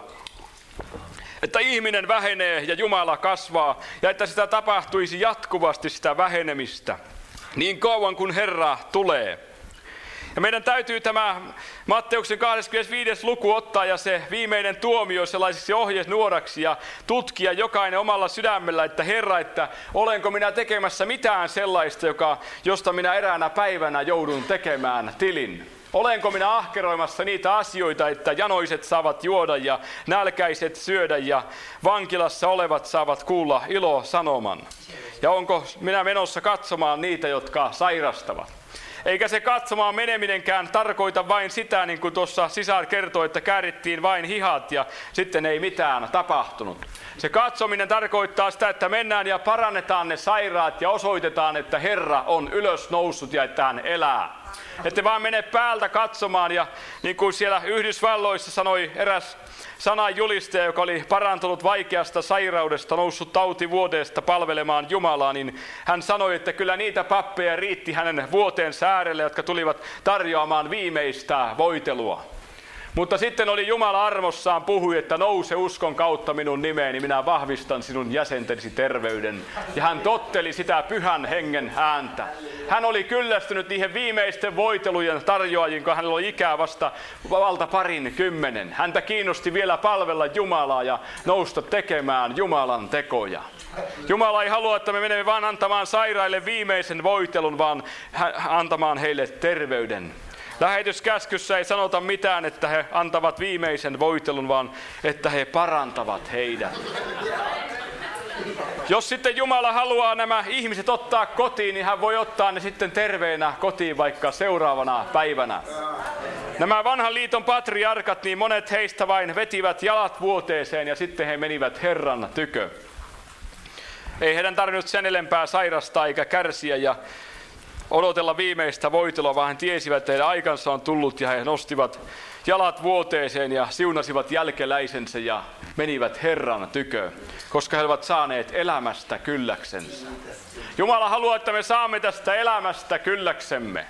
Että ihminen vähenee ja Jumala kasvaa ja että sitä tapahtuisi jatkuvasti sitä vähenemistä. Niin kauan kuin Herra tulee. Ja meidän täytyy tämä Matteuksen kahdeskymmenesviides luku ottaa ja se viimeinen tuomio sellaisiksi ohjenuoraksi ja tutkia jokainen omalla sydämellä, että Herra, että olenko minä tekemässä mitään sellaista, joka, josta minä eräänä päivänä joudun tekemään tilin. Olenko minä ahkeroimassa niitä asioita, että janoiset saavat juoda ja nälkäiset syödä ja vankilassa olevat saavat kuulla ilosanoman? Ja onko minä menossa katsomaan niitä, jotka sairastavat? Eikä se katsomaan meneminenkään tarkoita vain sitä, niin kuin tuossa sisar kertoi, että käärittiin vain hihat ja sitten ei mitään tapahtunut. Se katsominen tarkoittaa sitä, että mennään ja parannetaan ne sairaat ja osoitetaan, että Herra on ylös noussut ja että hän elää. Ette vaan mene päältä katsomaan. Ja niin kuin siellä Yhdysvalloissa sanoi eräs sananjulistaja, joka oli parantunut vaikeasta sairaudesta, noussut tautivuoteesta palvelemaan Jumalaa, niin hän sanoi, että kyllä niitä pappeja riitti hänen vuoteen äärelle, jotka tulivat tarjoamaan viimeistä voitelua. Mutta sitten oli Jumala armossaan puhui, että nouse uskon kautta minun nimeeni, minä vahvistan sinun jäsentesi terveyden. Ja hän totteli sitä pyhän hengen ääntä. Hän oli kyllästynyt niihin viimeisten voitelujen tarjoajiin, kun hänellä oli ikää vasta valta parin kymmenen. Häntä kiinnosti vielä palvella Jumalaa ja nousta tekemään Jumalan tekoja. Jumala ei halua, että me menemme vaan antamaan sairaille viimeisen voitelun, vaan antamaan heille terveyden. Lähetyskäskyssä ei sanota mitään, että he antavat viimeisen voitelun, vaan että he parantavat heidät. Jos sitten Jumala haluaa nämä ihmiset ottaa kotiin, niin hän voi ottaa ne sitten terveenä kotiin vaikka seuraavana päivänä. Nämä vanhan liiton patriarkat, niin monet heistä vain vetivät jalat vuoteeseen ja sitten he menivät Herran tykö. Ei heidän tarvinnut sen enempää sairastaa eikä kärsiä ja odotella viimeistä voitelua, vaan he tiesivät, että heidän aikansa on tullut ja he nostivat jalat vuoteeseen ja siunasivat jälkeläisensä ja menivät Herran tykö, koska he olivat saaneet elämästä kylläksensä. Jumala haluaa, että me saamme tästä elämästä kylläksemme.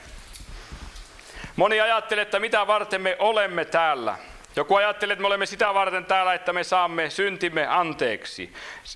Moni ajattelee, että mitä varten me olemme täällä. Joku ajattelee, että me olemme sitä varten täällä, että me saamme syntimme anteeksi.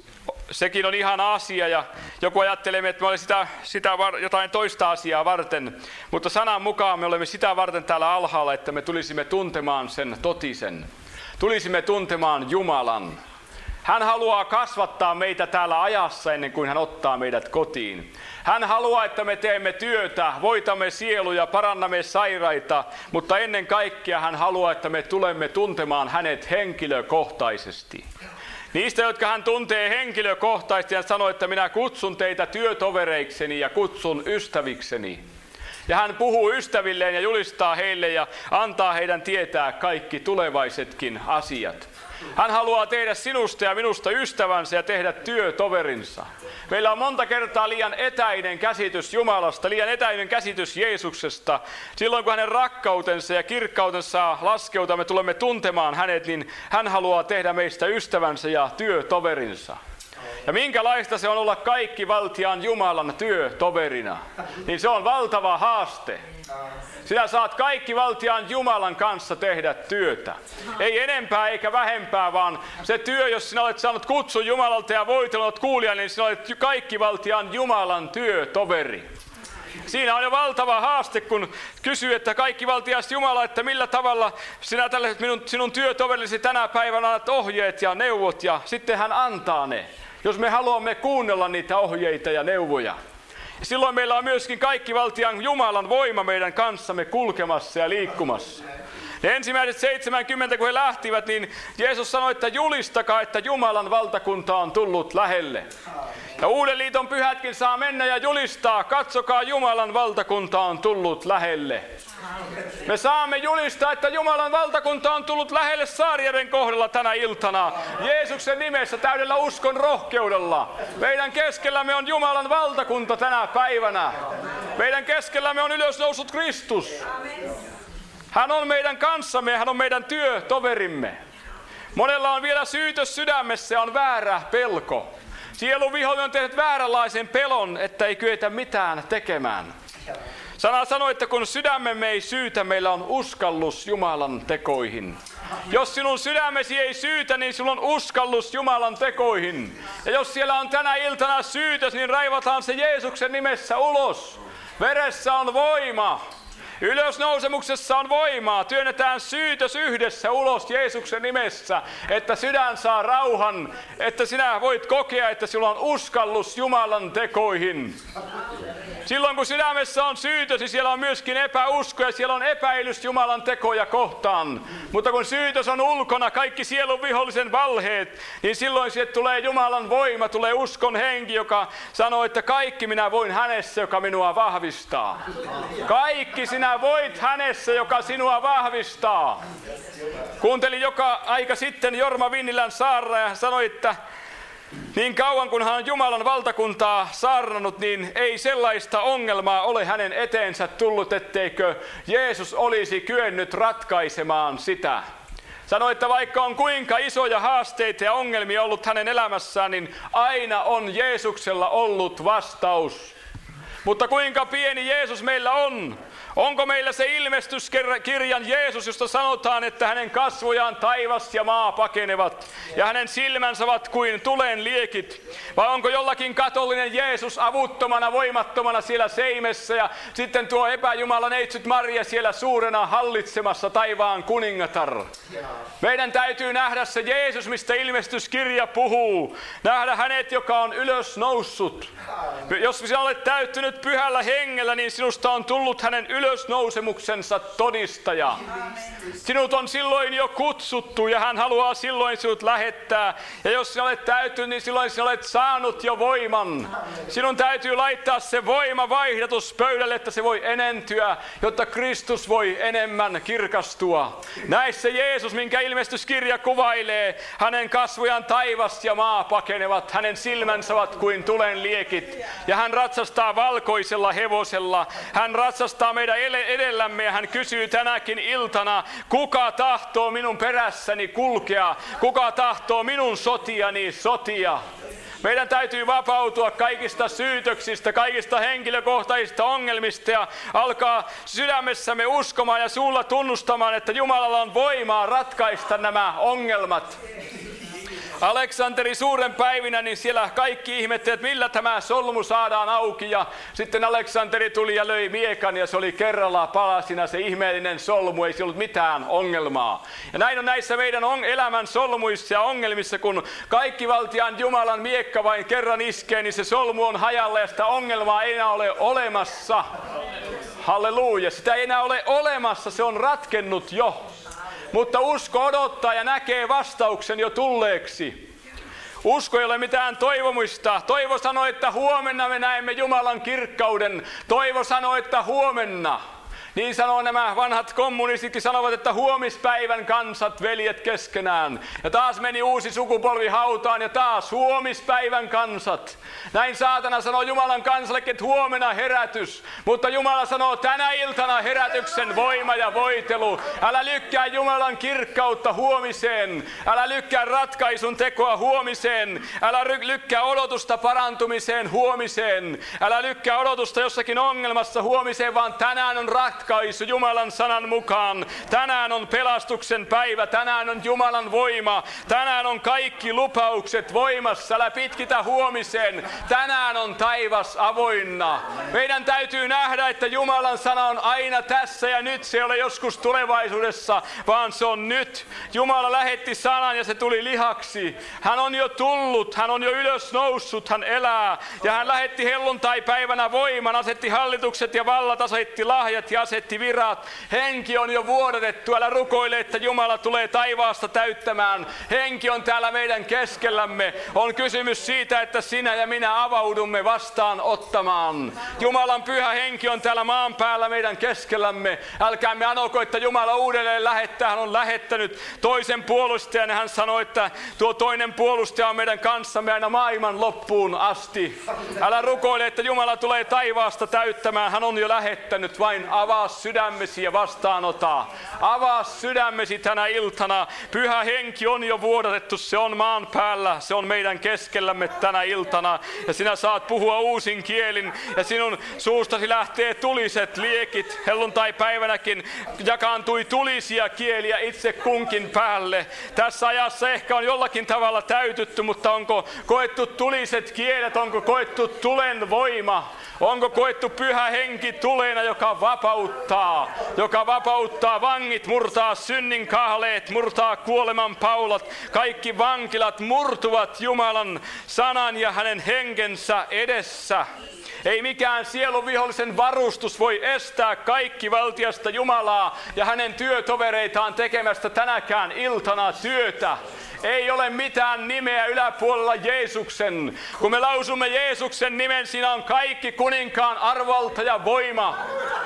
Sekin on ihan asia ja joku ajattelee, että me olemme sitä, sitä jotain toista asiaa varten. Mutta sanan mukaan me olemme sitä varten täällä alhaalla, että me tulisimme tuntemaan sen totisen. Tulisimme tuntemaan Jumalan. Hän haluaa kasvattaa meitä täällä ajassa ennen kuin hän ottaa meidät kotiin. Hän haluaa, että me teemme työtä, voitamme sieluja, parannamme sairaita, mutta ennen kaikkea hän haluaa, että me tulemme tuntemaan hänet henkilökohtaisesti. Niistä, jotka hän tuntee henkilökohtaisesti, hän sanoo, että minä kutsun teitä työtovereikseni ja kutsun ystävikseni. Ja hän puhuu ystävilleen ja julistaa heille ja antaa heidän tietää kaikki tulevaisetkin asiat. Hän haluaa tehdä sinusta ja minusta ystävänsä ja tehdä työtoverinsa. Meillä on monta kertaa liian etäinen käsitys Jumalasta, liian etäinen käsitys Jeesuksesta. Silloin kun hänen rakkautensa ja kirkkautensa laskeutuu, me tulemme tuntemaan hänet, niin hän haluaa tehdä meistä ystävänsä ja työtoverinsa. Ja minkälaista se on olla kaikkivaltiaan Jumalan työtoverina, niin se on valtava haaste. Sinä saat kaikkivaltiaan Jumalan kanssa tehdä työtä. Ei enempää eikä vähempää, vaan se työ, jos sinä olet saanut kutsun Jumalalta ja voitellut kuulia, niin sinä olet kaikkivaltiaan Jumalan työtoveri. Siinä on jo valtava haaste, kun kysyy, että kaikkivaltias Jumala, että millä tavalla sinä tälle minun, sinun työtoverillesi tänä päivänä annat ohjeet ja neuvot, ja sitten hän antaa ne, jos me haluamme kuunnella niitä ohjeita ja neuvoja. Ja silloin meillä on myöskin kaikkivaltiaan Jumalan voima meidän kanssamme kulkemassa ja liikkumassa. Ne ensimmäiset seitsemänkymmentä, kun he lähtivät, niin Jeesus sanoi, että julistakaa, että Jumalan valtakunta on tullut lähelle. Ja Uuden liiton pyhätkin saa mennä ja julistaa, katsokaa, Jumalan valtakunta on tullut lähelle. Me saamme julistaa, että Jumalan valtakunta on tullut lähelle Saarijärven kohdalla tänä iltana. Jeesuksen nimessä täydellä uskon rohkeudella. Meidän keskellämme on Jumalan valtakunta tänä päivänä. Meidän keskellämme on ylösnoussut Kristus. Hän on meidän kanssamme, hän on meidän työtoverimme. Monella on vielä syytös sydämessä ja on väärä pelko. Sielun vihollinen on tehnyt vääränlaisen pelon, että ei kyetä mitään tekemään. Sana sanoi, että kun sydämemme ei syytä, meillä on uskallus Jumalan tekoihin. Jos sinun sydämesi ei syytä, niin sinulla on uskallus Jumalan tekoihin. Ja jos siellä on tänä iltana syytös, niin raivataan se Jeesuksen nimessä ulos. Veressä on voima. Ylösnousemuksessa on voimaa. Työnnetään syytös yhdessä ulos Jeesuksen nimessä, että sydän saa rauhan, että sinä voit kokea, että sinulla on uskallus Jumalan tekoihin. Silloin kun sydämessä on syytös, niin siellä on myöskin epäusko ja siellä on epäilys Jumalan tekoja kohtaan. Mutta kun syytös on ulkona, kaikki sielun vihollisen valheet, niin silloin sieltä tulee Jumalan voima, tulee uskon henki, joka sanoo, että kaikki minä voin hänessä, joka minua vahvistaa. Kaikki sinä voit hänessä, joka sinua vahvistaa. Kuuntelin joka aika sitten Jorma Vinnilän Saarra ja sanoi, että Niin kauan kun hän on Jumalan valtakuntaa saarnannut, niin ei sellaista ongelmaa ole hänen eteensä tullut, etteikö Jeesus olisi kyennyt ratkaisemaan sitä. Sanoi, että vaikka on kuinka isoja haasteita ja ongelmia ollut hänen elämässään, niin aina on Jeesuksella ollut vastaus. Mutta kuinka pieni Jeesus meillä on? Onko meillä se ilmestyskirjan Jeesus, josta sanotaan, että hänen kasvojaan taivas ja maa pakenevat ja hänen silmänsä ovat kuin tulen liekit? Vai onko jollakin katolinen Jeesus avuttomana, voimattomana siellä seimessä ja sitten tuo epäjumala neitsyt Maria siellä suurena hallitsemassa taivaan kuningatar? Meidän täytyy nähdä se Jeesus, mistä ilmestyskirja puhuu. Nähdä hänet, joka on ylös noussut. Jos sinä olet täyttynyt pyhällä hengellä, niin sinusta on tullut hänen ylösnousemuksensa todistaja. Sinut on silloin jo kutsuttu ja hän haluaa silloin sinut lähettää. Ja jos sinä olet täyttynyt, niin silloin sinä olet saanut jo voiman. Sinun täytyy laittaa se voimavaihdatus pöydälle, että se voi enentyä, jotta Kristus voi enemmän kirkastua. Näe se Jeesus, minkä ilmestyskirja kuvailee. Hänen kasvojaan taivas ja maa pakenevat. Hänen silmänsä ovat kuin tulen liekit. Ja hän ratsastaa valkoisella hevosella. Hän ratsastaa meidän edellämme ja hän kysyy tänäkin iltana, kuka tahtoo minun perässäni kulkea? Kuka tahtoo minun sotiani sotia? Meidän täytyy vapautua kaikista syytöksistä, kaikista henkilökohtaisista ongelmista ja alkaa sydämessämme uskomaan ja suulla tunnustamaan, että Jumalalla on voimaa ratkaista nämä ongelmat. Aleksanteri suuren päivinä, niin siellä kaikki ihmettelivät, että millä tämä solmu saadaan auki. Ja sitten Aleksanteri tuli ja löi miekan ja se oli kerrallaan palasina se ihmeellinen solmu, ei se ollut mitään ongelmaa. Ja näin on näissä meidän on elämän solmuissa ja ongelmissa, kun kaikki valtiaan Jumalan miekka vain kerran iskee, niin se solmu on hajalla ja sitä ongelmaa ei enää ole olemassa. Halleluja, sitä ei enää ole olemassa, se on ratkennut jo. Mutta usko odottaa ja näkee vastauksen jo tulleeksi. Usko ei ole mitään toivomusta. Toivo sanoi, että huomenna me näemme Jumalan kirkkauden. Toivo sanoi, että huomenna. Niin sanoo nämä vanhat kommunistitkin sanovat, että huomispäivän kansat, veljet keskenään. Ja taas meni uusi sukupolvi hautaan ja taas huomispäivän kansat. Näin saatana sanoo Jumalan kansalle, että huomenna herätys. Mutta Jumala sanoo tänä iltana herätyksen voima ja voitelu. Älä lykkää Jumalan kirkkautta huomiseen. Älä lykkää ratkaisun tekoa huomiseen. Älä lykkää odotusta parantumiseen huomiseen. Älä lykkää odotusta jossakin ongelmassa huomiseen, vaan tänään on ratkaisu. Ratkaisu Jumalan sanan mukaan. Tänään on pelastuksen päivä, tänään on Jumalan voima, tänään on kaikki lupaukset voimassa, älä pitkitä huomiseen. Tänään on taivas avoinna. Meidän täytyy nähdä, että Jumalan sana on aina tässä ja nyt, se ei ole joskus tulevaisuudessa, vaan se on nyt. Jumala lähetti sanan ja se tuli lihaksi. Hän on jo tullut, hän on jo ylös noussut, hän elää ja hän lähetti helluntai-päivänä voiman, asetti hallitukset ja vallat, asetti lahjat ja asetti virat. Henki on jo vuodatettu. Älä rukoile, että Jumala tulee taivaasta täyttämään. Henki on täällä meidän keskellämme. On kysymys siitä, että sinä ja minä avaudumme vastaan ottamaan. Jumalan pyhä henki on täällä maan päällä meidän keskellämme. Älkäämme anoko, että Jumala uudelleen lähettää. Hän on lähettänyt toisen puolustajan. Hän sanoi, että tuo toinen puolustaja on meidän kanssamme aina maailman loppuun asti. Älä rukoile, että Jumala tulee taivaasta täyttämään. Hän on jo lähettänyt. Vain avaa sydämesi ja vastaanota. Avaa sydämesi tänä iltana. Pyhä henki on jo vuodatettu. Se on maan päällä. Se on meidän keskellämme tänä iltana. Ja sinä saat puhua uusin kielin. Ja sinun suustasi lähtee tuliset liekit. Helluntai-päivänäkin jakaantui tulisia kieliä itse kunkin päälle. Tässä ajassa ehkä on jollakin tavalla täytytty, mutta onko koettu tuliset kielet? Onko koettu tulen voima? Onko koettu pyhä henki tulena, joka vapauttaa, joka vapauttaa vangit, murtaa synnin kahleet, murtaa kuoleman paulat. Kaikki vankilat murtuvat Jumalan sanan ja hänen henkensä edessä. Ei mikään sielun vihollisen varustus voi estää kaikki valtiasta Jumalaa ja hänen työtovereitaan tekemästä tänäkään iltana työtä. Ei ole mitään nimeä yläpuolella Jeesuksen. Kun me lausumme Jeesuksen nimen, siinä on kaikki kuninkaan arvolta ja voima.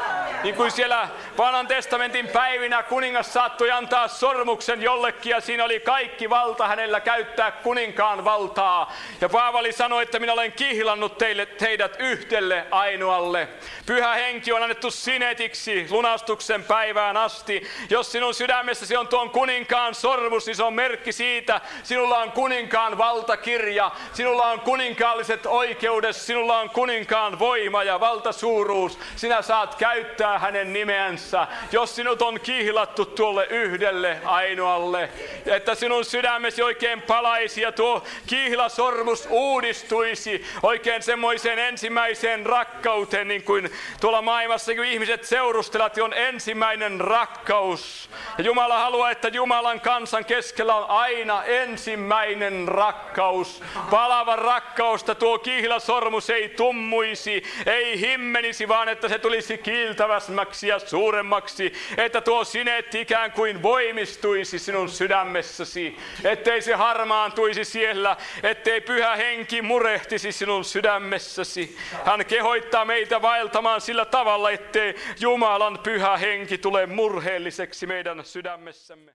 Niin kuin siellä Vanhan testamentin päivinä kuningas saattoi antaa sormuksen jollekin ja siinä oli kaikki valta hänellä käyttää kuninkaan valtaa. Ja Paavali sanoi, että minä olen kihlannut teille, teidät yhdelle ainoalle. Pyhä henki on annettu sinetiksi lunastuksen päivään asti. Jos sinun sydämessäsi on tuon kuninkaan sormus, niin se on merkki siitä, sinulla on kuninkaan valtakirja, sinulla on kuninkaalliset oikeudet, sinulla on kuninkaan voima ja valtasuuruus. Sinä saat käyttää hänen nimeänsä, jos sinut on kihlattu tuolle yhdelle ainoalle. Että sinun sydämesi oikein palaisi ja tuo kihlasormus uudistuisi oikein semmoiseen ensimmäiseen rakkauteen, niin kuin tuolla maailmassa, kun ihmiset seurustelevat, on ensimmäinen rakkaus. Ja Jumala haluaa, että Jumalan kansan keskellä on aina ensimmäinen rakkaus. Palava rakkausta tuo kihlasormus ei tummuisi, ei himmenisi, vaan että se tulisi kiiltävämmäksi ja suuremmaksi. Että tuo sinetti ikään kuin voimistuisi sinun sydämessäsi. Ettei se harmaantuisi siellä, ettei pyhä henki murehtisi sinun sydämessäsi. Hän kehoittaa meitä vaeltamaan sillä tavalla, ettei Jumalan pyhä henki tule murheelliseksi meidän sydämessämme.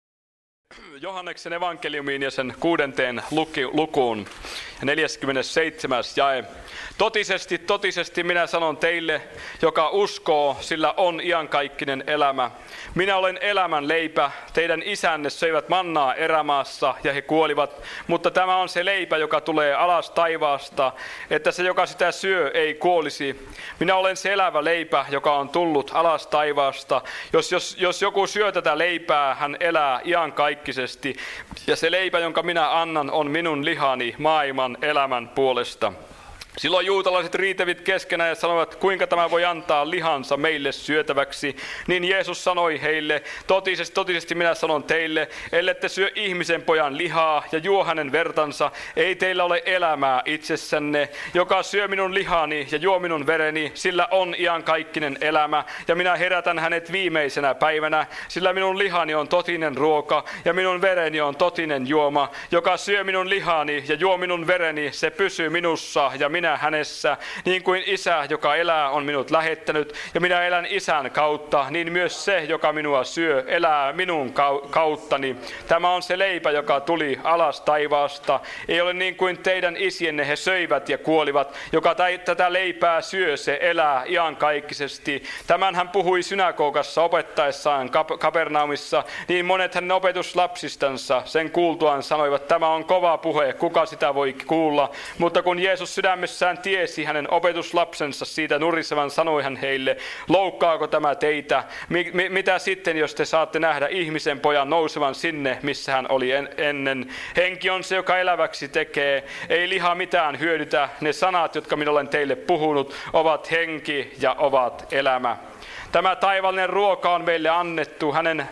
Johanneksen evankeliumiin ja sen kuudenteen lukuun, neljäskymmenesseitsemäs jae. Totisesti, totisesti minä sanon teille, joka uskoo, sillä on iankaikkinen elämä. Minä olen elämän leipä, teidän isänne söivät mannaa erämaassa ja he kuolivat, mutta tämä on se leipä, joka tulee alas taivaasta, että se, joka sitä syö, ei kuolisi. Minä olen se elävä leipä, joka on tullut alas taivaasta. Jos, jos, jos joku syö tätä leipää, hän elää iankaikkisesti, ja se leipä, jonka minä annan, on minun lihani maailman elämän puolesta. Silloin juutalaiset riitevit keskenään ja sanoivat, kuinka tämä voi antaa lihansa meille syötäväksi. Niin Jeesus sanoi heille, totisesti, totisesti minä sanon teille, ellette syö ihmisen pojan lihaa ja juo hänen vertansa, ei teillä ole elämää itsessänne. Joka syö minun lihani ja juo minun vereni, sillä on iankaikkinen elämä, ja minä herätän hänet viimeisenä päivänä, sillä minun lihani on totinen ruoka ja minun vereni on totinen juoma. Joka syö minun lihani ja juo minun vereni, se pysyy minussa ja minä minä hänessä, niin kuin Isä, joka elää, on minut lähettänyt, ja minä elän Isän kautta, niin myös se, joka minua syö, elää minun kauttani. Tämä on se leipä, joka tuli alas taivaasta. Ei ole niin kuin teidän isienne, he söivät ja kuolivat. Joka tätä leipää syö, se elää iankaikkisesti. Tämän hän puhui synagogassa opettaessaan Kapernaumissa, niin monet hänen opetuslapsistansa sen kuultuaan sanoivat, tämä on kova puhe, kuka sitä voi kuulla. Mutta kun Jeesus sydämessä hän tiesi hänen opetuslapsensa siitä nurisevan, sanoi hän heille, loukkaako tämä teitä? Mi- mi- mitä sitten, jos te saatte nähdä ihmisen pojan nousevan sinne, missä hän oli en- ennen? Henki on se, joka eläväksi tekee. Ei liha mitään hyödytä. Ne sanat, jotka minä olen teille puhunut, ovat henki ja ovat elämä. Tämä taivaallinen ruoka on meille annettu. Hänen,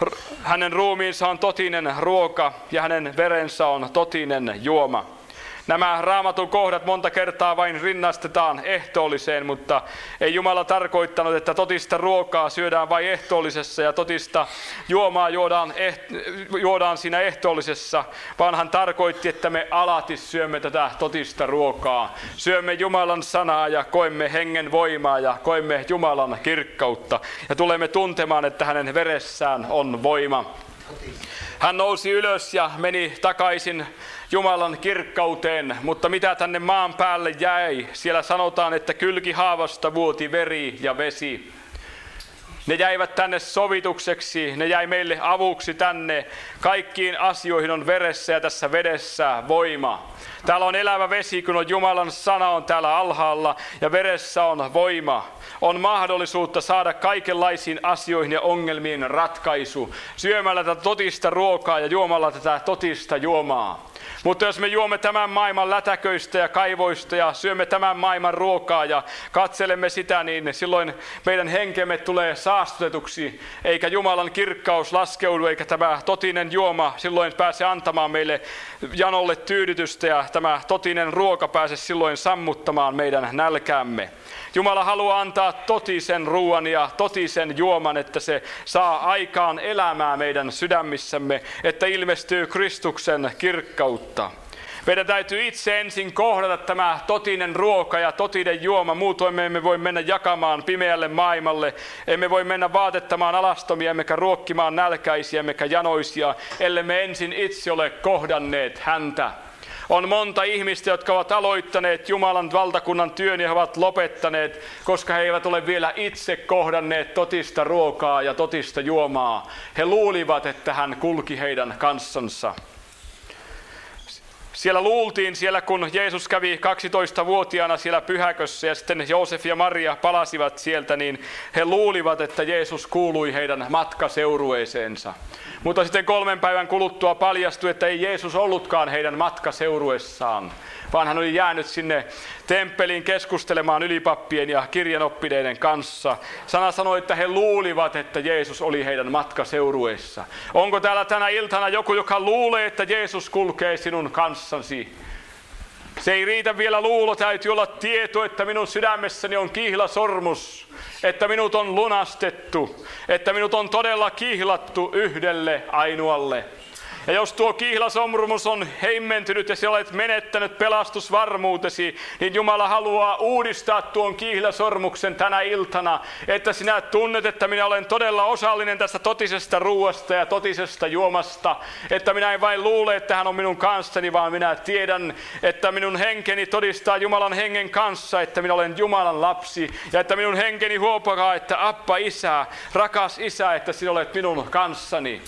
hänen ruumiinsa on totinen ruoka ja hänen verensä on totinen juoma. Nämä Raamatun kohdat monta kertaa vain rinnastetaan ehtoolliseen, mutta ei Jumala tarkoittanut, että totista ruokaa syödään vain ehtoollisessa ja totista juomaa juodaan, eht- juodaan siinä ehtoollisessa, vaan hän tarkoitti, että me alati syömme tätä totista ruokaa. Syömme Jumalan sanaa ja koemme hengen voimaa ja koemme Jumalan kirkkautta ja tulemme tuntemaan, että hänen veressään on voima. Hän nousi ylös ja meni takaisin Jumalan kirkkauteen, mutta mitä tänne maan päälle jäi? Siellä sanotaan, että kylkihaavasta vuoti veri ja vesi. Ne jäivät tänne sovitukseksi, ne jäi meille avuksi tänne. Kaikkiin asioihin on veressä ja tässä vedessä voima. Täällä on elävä vesi, kun on Jumalan sana on täällä alhaalla ja veressä on voima. On mahdollisuutta saada kaikenlaisiin asioihin ja ongelmiin ratkaisu syömällä tätä totista ruokaa ja juomalla tätä totista juomaa. Mutta jos me juomme tämän maailman lätäköistä ja kaivoista ja syömme tämän maailman ruokaa ja katselemme sitä, niin silloin meidän henkemme tulee saastutetuksi, eikä Jumalan kirkkaus laskeudu, eikä tämä totinen juoma silloin pääse antamaan meille janolle tyydytystä ja tämä totinen ruoka pääse silloin sammuttamaan meidän nälkäämme. Jumala haluaa antaa totisen ruoan ja totisen juoman, että se saa aikaan elämää meidän sydämissämme, että ilmestyy Kristuksen kirkkautta. Meidän täytyy itse ensin kohdata tämä totinen ruoka ja totinen juoma. Muutoin me emme voi mennä jakamaan pimeälle maailmalle. Emme voi mennä vaatettamaan alastomia, emmekä ruokkimaan nälkäisiä, emmekä janoisia, ellei me ensin itse ole kohdanneet häntä. On monta ihmistä, jotka ovat aloittaneet Jumalan valtakunnan työn ja he ovat lopettaneet, koska he eivät ole vielä itse kohdanneet totista ruokaa ja totista juomaa. He luulivat, että hän kulki heidän kanssansa. Siellä luultiin, siellä kun Jeesus kävi kaksitoistavuotiaana siellä pyhäkössä ja sitten Joosef ja Maria palasivat sieltä, niin he luulivat, että Jeesus kuului heidän matkaseurueeseensa. Mutta sitten kolmen päivän kuluttua paljastui, että ei Jeesus ollutkaan heidän matkaseurueessaan, vaan hän oli jäänyt sinne temppeliin keskustelemaan ylipappien ja kirjanoppineiden kanssa. Sana sanoi, että he luulivat, että Jeesus oli heidän matkaseurueessa. Onko täällä tänä iltana joku, joka luulee, että Jeesus kulkee sinun kanssasi? Se ei riitä vielä luulo, täytyy olla tieto, että minun sydämessäni on kihlasormus, että minut on lunastettu, että minut on todella kihlattu yhdelle ainoalle. Ja jos tuo kihlasormus on heimmentynyt ja sinä olet menettänyt pelastusvarmuutesi, niin Jumala haluaa uudistaa tuon kihlasormuksen tänä iltana, että sinä tunnet, että minä olen todella osallinen tästä totisesta ruuasta ja totisesta juomasta, että minä en vain luule, että hän on minun kanssani, vaan minä tiedän, että minun henkeni todistaa Jumalan hengen kanssa, että minä olen Jumalan lapsi ja että minun henkeni huopakaa, että Appa Isä, rakas Isä, että sinä olet minun kanssani.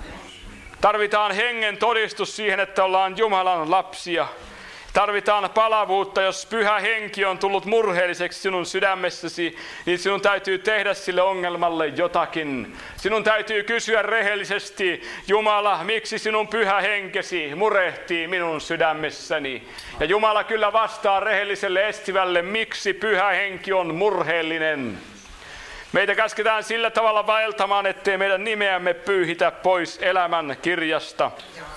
Tarvitaan hengen todistus siihen, että ollaan Jumalan lapsia. Tarvitaan palavuutta, jos pyhä henki on tullut murheelliseksi sinun sydämessäsi, niin sinun täytyy tehdä sille ongelmalle jotakin. Sinun täytyy kysyä rehellisesti, Jumala, miksi sinun pyhä henkesi murehtii minun sydämessäni? Ja Jumala kyllä vastaa rehelliselle etsivälle, miksi pyhä henki on murheellinen. Meitä käsketään sillä tavalla vaeltamaan, ettei meidän nimeämme pyyhitä pois elämän kirjasta.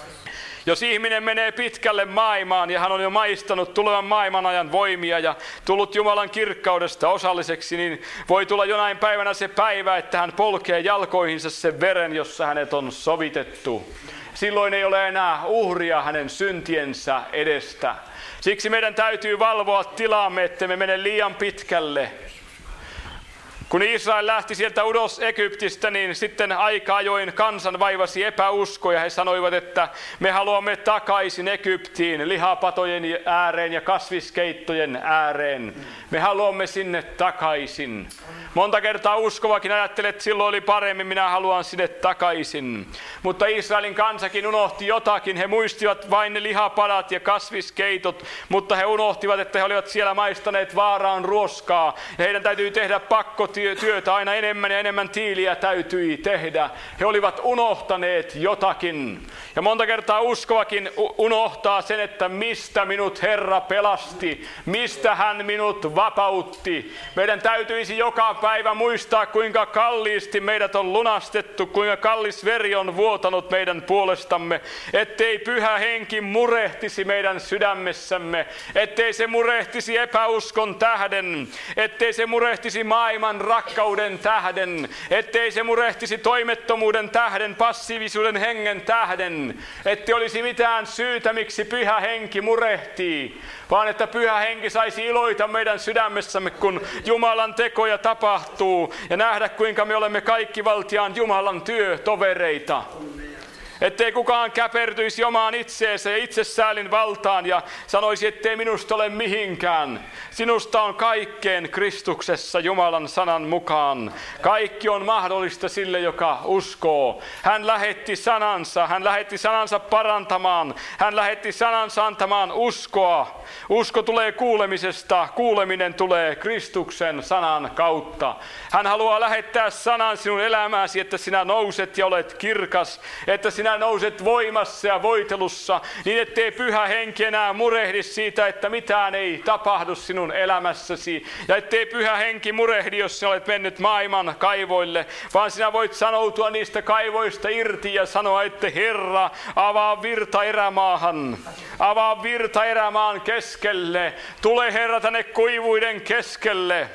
Jos ihminen menee pitkälle maailmaan ja hän on jo maistanut tulevan maailman ajan voimia ja tullut Jumalan kirkkaudesta osalliseksi, niin voi tulla jonain päivänä se päivä, että hän polkee jalkoihinsa sen veren, jossa hänet on sovitettu. Silloin ei ole enää uhria hänen syntiensä edestä. Siksi meidän täytyy valvoa tilaamme, ettei me mene liian pitkälle. Kun Israel lähti sieltä ulos Egyptistä, niin sitten aika ajoin kansan vaivasi epäusko ja he sanoivat, että me haluamme takaisin Egyptiin lihapatojen ääreen ja kasviskeittojen ääreen. Me haluamme sinne takaisin. Monta kertaa uskovakin ajattelee, että silloin oli paremmin, minä haluan sinne takaisin. Mutta Israelin kansakin unohti jotakin. He muistivat vain ne lihapadat ja kasviskeitot, mutta he unohtivat, että he olivat siellä maistaneet vaaraan ruoskaa. Ja heidän täytyy tehdä pakkotyötä, aina enemmän ja enemmän tiiliä täytyi tehdä. He olivat unohtaneet jotakin. Ja monta kertaa uskovakin unohtaa sen, että mistä minut Herra pelasti, mistä hän minut vapautti. Meidän täytyisi joka päivä muistaa, kuinka kalliisti meidät on lunastettu, kuinka kallis veri on vuotanut meidän puolestamme, ettei pyhä henki murehtisi meidän sydämessämme, ettei se murehtisi epäuskon tähden, ettei se murehtisi maailman rakkauden tähden, ettei se murehtisi toimettomuuden tähden, passiivisuuden hengen tähden, ettei olisi mitään syytä, miksi pyhä henki murehtii, vaan että pyhä henki saisi iloita meidän sydämessämme, kun Jumalan tekoja tapahtuu ja nähdä, kuinka me olemme kaikki valtiaan Jumalan työtovereita. Ettei kukaan käpertyisi omaan itseensä ja itsesäälin valtaan ja sanoisi, ettei minusta ole mihinkään. Sinusta on kaikkeen Kristuksessa Jumalan sanan mukaan. Kaikki on mahdollista sille, joka uskoo. Hän lähetti sanansa, hän lähetti sanansa parantamaan, hän lähetti sanansa antamaan uskoa. Usko tulee kuulemisesta, kuuleminen tulee Kristuksen sanan kautta. Hän haluaa lähettää sanan sinun elämääsi, että sinä nouset ja olet kirkas, että sinä nouset voimassa ja voitelussa, niin ettei pyhä henki enää murehdi siitä, että mitään ei tapahdu sinun elämässäsi. Ja ettei pyhä henki murehdi, jos sinä olet mennyt maailman kaivoille, vaan sinä voit sanoutua niistä kaivoista irti ja sanoa, että Herra, avaa virta erämaahan. Avaa virta erämaan keskelle. Tule Herra tänne kuivuuden keskelle.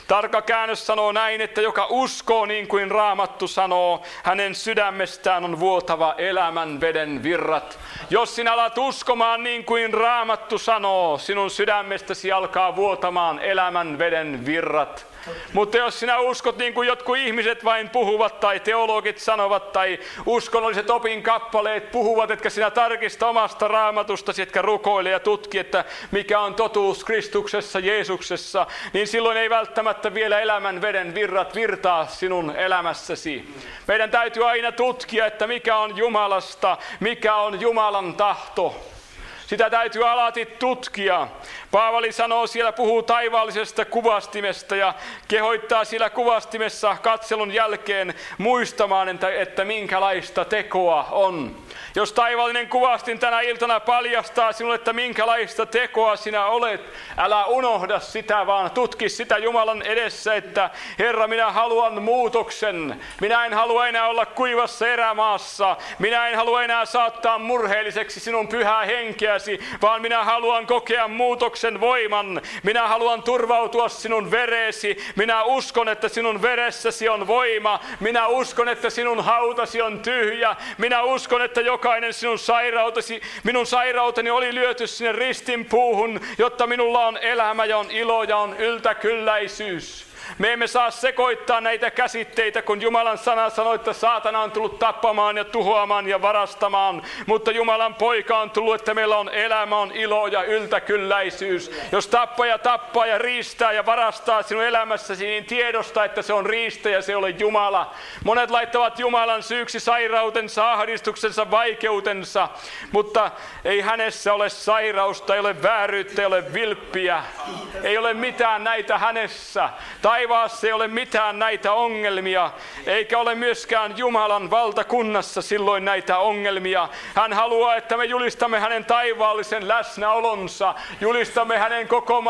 Tarkka käännös sanoo näin, että joka uskoo niin kuin Raamattu sanoo, hänen sydämestään on vuotava elämän veden virrat. Jos sinä alat uskomaan niin kuin Raamattu sanoo, sinun sydämestäsi alkaa vuotamaan elämän veden virrat. Mutta jos sinä uskot niin kuin jotkut ihmiset vain puhuvat tai teologit sanovat tai uskonnolliset opinkappaleet puhuvat, etkä sinä tarkista omasta Raamatustasi, etkä rukoile ja tutki, että mikä on totuus Kristuksessa, Jeesuksessa, niin silloin ei välttämättä vielä elämän veden virrat virtaa sinun elämässäsi. Meidän täytyy aina tutkia, että mikä on Jumalasta, mikä on Jumalan tahto. Sitä täytyy alati tutkia. Paavali sanoo siellä, puhuu taivaallisesta kuvastimesta ja kehoittaa siellä kuvastimessa katselun jälkeen muistamaan, että, että minkälaista tekoa on. Jos taivaallinen kuvastin tänä iltana paljastaa sinulle, että minkälaista tekoa sinä olet, älä unohda sitä, vaan tutki sitä Jumalan edessä, että Herra, minä haluan muutoksen. Minä en halua enää olla kuivassa erämaassa. Minä en halua enää saattaa murheelliseksi sinun pyhää henkeäsi, vaan minä haluan kokea muutoksen voiman. Minä haluan turvautua sinun vereesi. Minä uskon, että sinun veressäsi on voima. Minä uskon, että sinun hautasi on tyhjä. Minä uskon, että jokainen sinun sairautesi, minun sairauteni oli lyöty sinne ristin puuhun, jotta minulla on elämä ja on ilo ja on yltäkylläisyys. Me emme saa sekoittaa näitä käsitteitä, kun Jumalan sana sanoi, että saatana on tullut tappamaan ja tuhoamaan ja varastamaan. Mutta Jumalan poika on tullut, että meillä on elämä, on ilo ja yltäkylläisyys. Jos tappaja tappaa ja riistää ja varastaa sinun elämässäsi, niin tiedosta, että se on riistä ja se ei ole Jumala. Monet laittavat Jumalan syyksi sairautensa, ahdistuksensa, vaikeutensa, mutta ei hänessä ole sairausta, ei ole vääryyttä, ei ole vilppiä. Ei ole mitään näitä hänessä. Taivaassa ei ole mitään näitä ongelmia, eikä ole myöskään Jumalan valtakunnassa silloin näitä ongelmia. Hän haluaa, että me julistamme hänen taivaallisen läsnäolonsa, julistamme hänen koko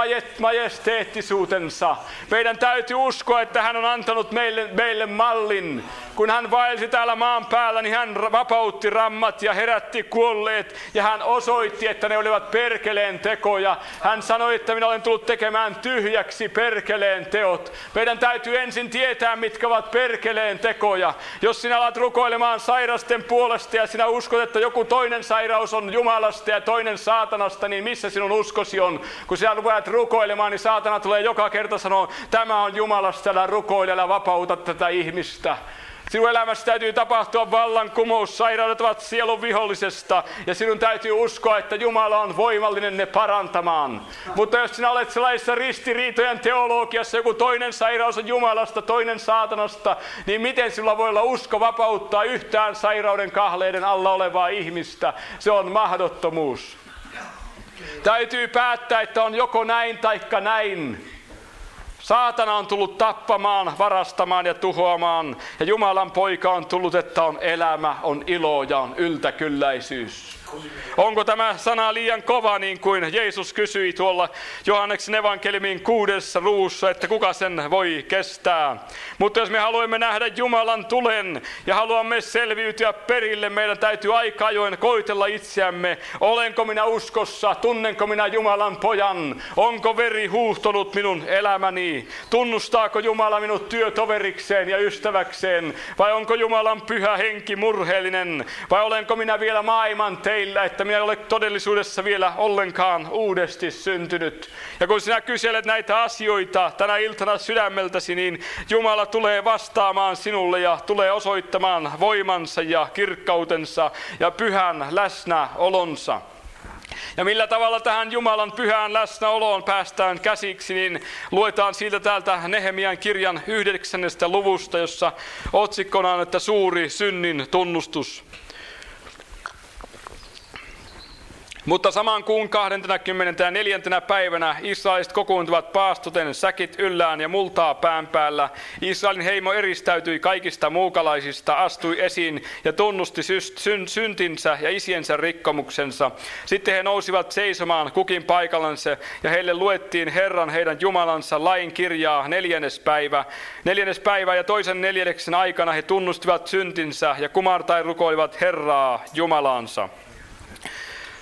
majesteettisuutensa. Meidän täytyy uskoa, että hän on antanut meille, meille mallin. Kun hän vaelsi täällä maan päällä, niin hän vapautti rammat ja herätti kuolleet, ja hän osoitti, että ne olivat perkeleen tekoja. Hän sanoi, että minä olen tullut tekemään tyhjäksi perkeleen teot. Meidän täytyy ensin tietää, mitkä ovat perkeleen tekoja. Jos sinä alat rukoilemaan sairasten puolesta ja sinä uskot, että joku toinen sairaus on Jumalasta ja toinen saatanasta, niin missä sinun uskosi on? Kun sinä rupeat rukoilemaan, niin saatana tulee joka kerta sanoa, tämä on Jumalasta, älä rukoile, älä vapauta tätä ihmistä. Sinun elämässä täytyy tapahtua vallankumous, sairaudet ovat sielun vihollisesta ja sinun täytyy uskoa, että Jumala on voimallinen ne parantamaan. Mutta jos sinä olet sellaisessa ristiriitojen teologiassa, joku toinen sairaus on Jumalasta, toinen saatanasta, niin miten sinulla voi olla usko vapauttaa yhtään sairauden kahleiden alla olevaa ihmistä? Se on mahdottomuus. Täytyy päättää, että on joko näin taikka näin. Saatana on tullut tappamaan, varastamaan ja tuhoamaan. Ja Jumalan poika on tullut, että on elämä, on ilo ja on yltäkylläisyys. Onko tämä sana liian kova, niin kuin Jeesus kysyi tuolla Johanneksen evankeliumin kuudessa luvussa, että kuka sen voi kestää. Mutta jos me haluamme nähdä Jumalan tulen ja haluamme selviytyä perille, meidän täytyy aika ajoin koitella itseämme. Olenko minä uskossa? Tunnenko minä Jumalan pojan? Onko veri huuhtonut minun elämäni? Tunnustaako Jumala minut työtoverikseen ja ystäväkseen? Vai onko Jumalan pyhä henki murheellinen? Vai olenko minä vielä maailman teillä, että minä en ole todellisuudessa vielä ollenkaan uudesti syntynyt? Ja kun sinä kyselet näitä asioita tänä iltana sydämeltäsi, niin Jumala tulee vastaamaan sinulle ja tulee osoittamaan voimansa ja kirkkautensa ja pyhän läsnäolonsa. Ja millä tavalla tähän Jumalan pyhään läsnäoloon päästään käsiksi, niin luetaan siitä täältä Nehemian kirjan yhdeksännestä luvusta, jossa otsikkona on, että suuri synnin tunnustus. Mutta saman kuun kahdeskymmenesneljäs päivänä israeliset kokoontuvat paastoten säkit yllään ja multaa pään päällä. Israelin heimo eristäytyi kaikista muukalaisista, astui esiin ja tunnusti syntinsä ja isiensä rikkomuksensa. Sitten he nousivat seisomaan kukin paikallansa ja heille luettiin Herran heidän Jumalansa lain kirjaa neljännes päivä. Neljännes päivä ja toisen neljänneksen aikana he tunnustivat syntinsä ja kumartain rukoilivat Herraa Jumalaansa.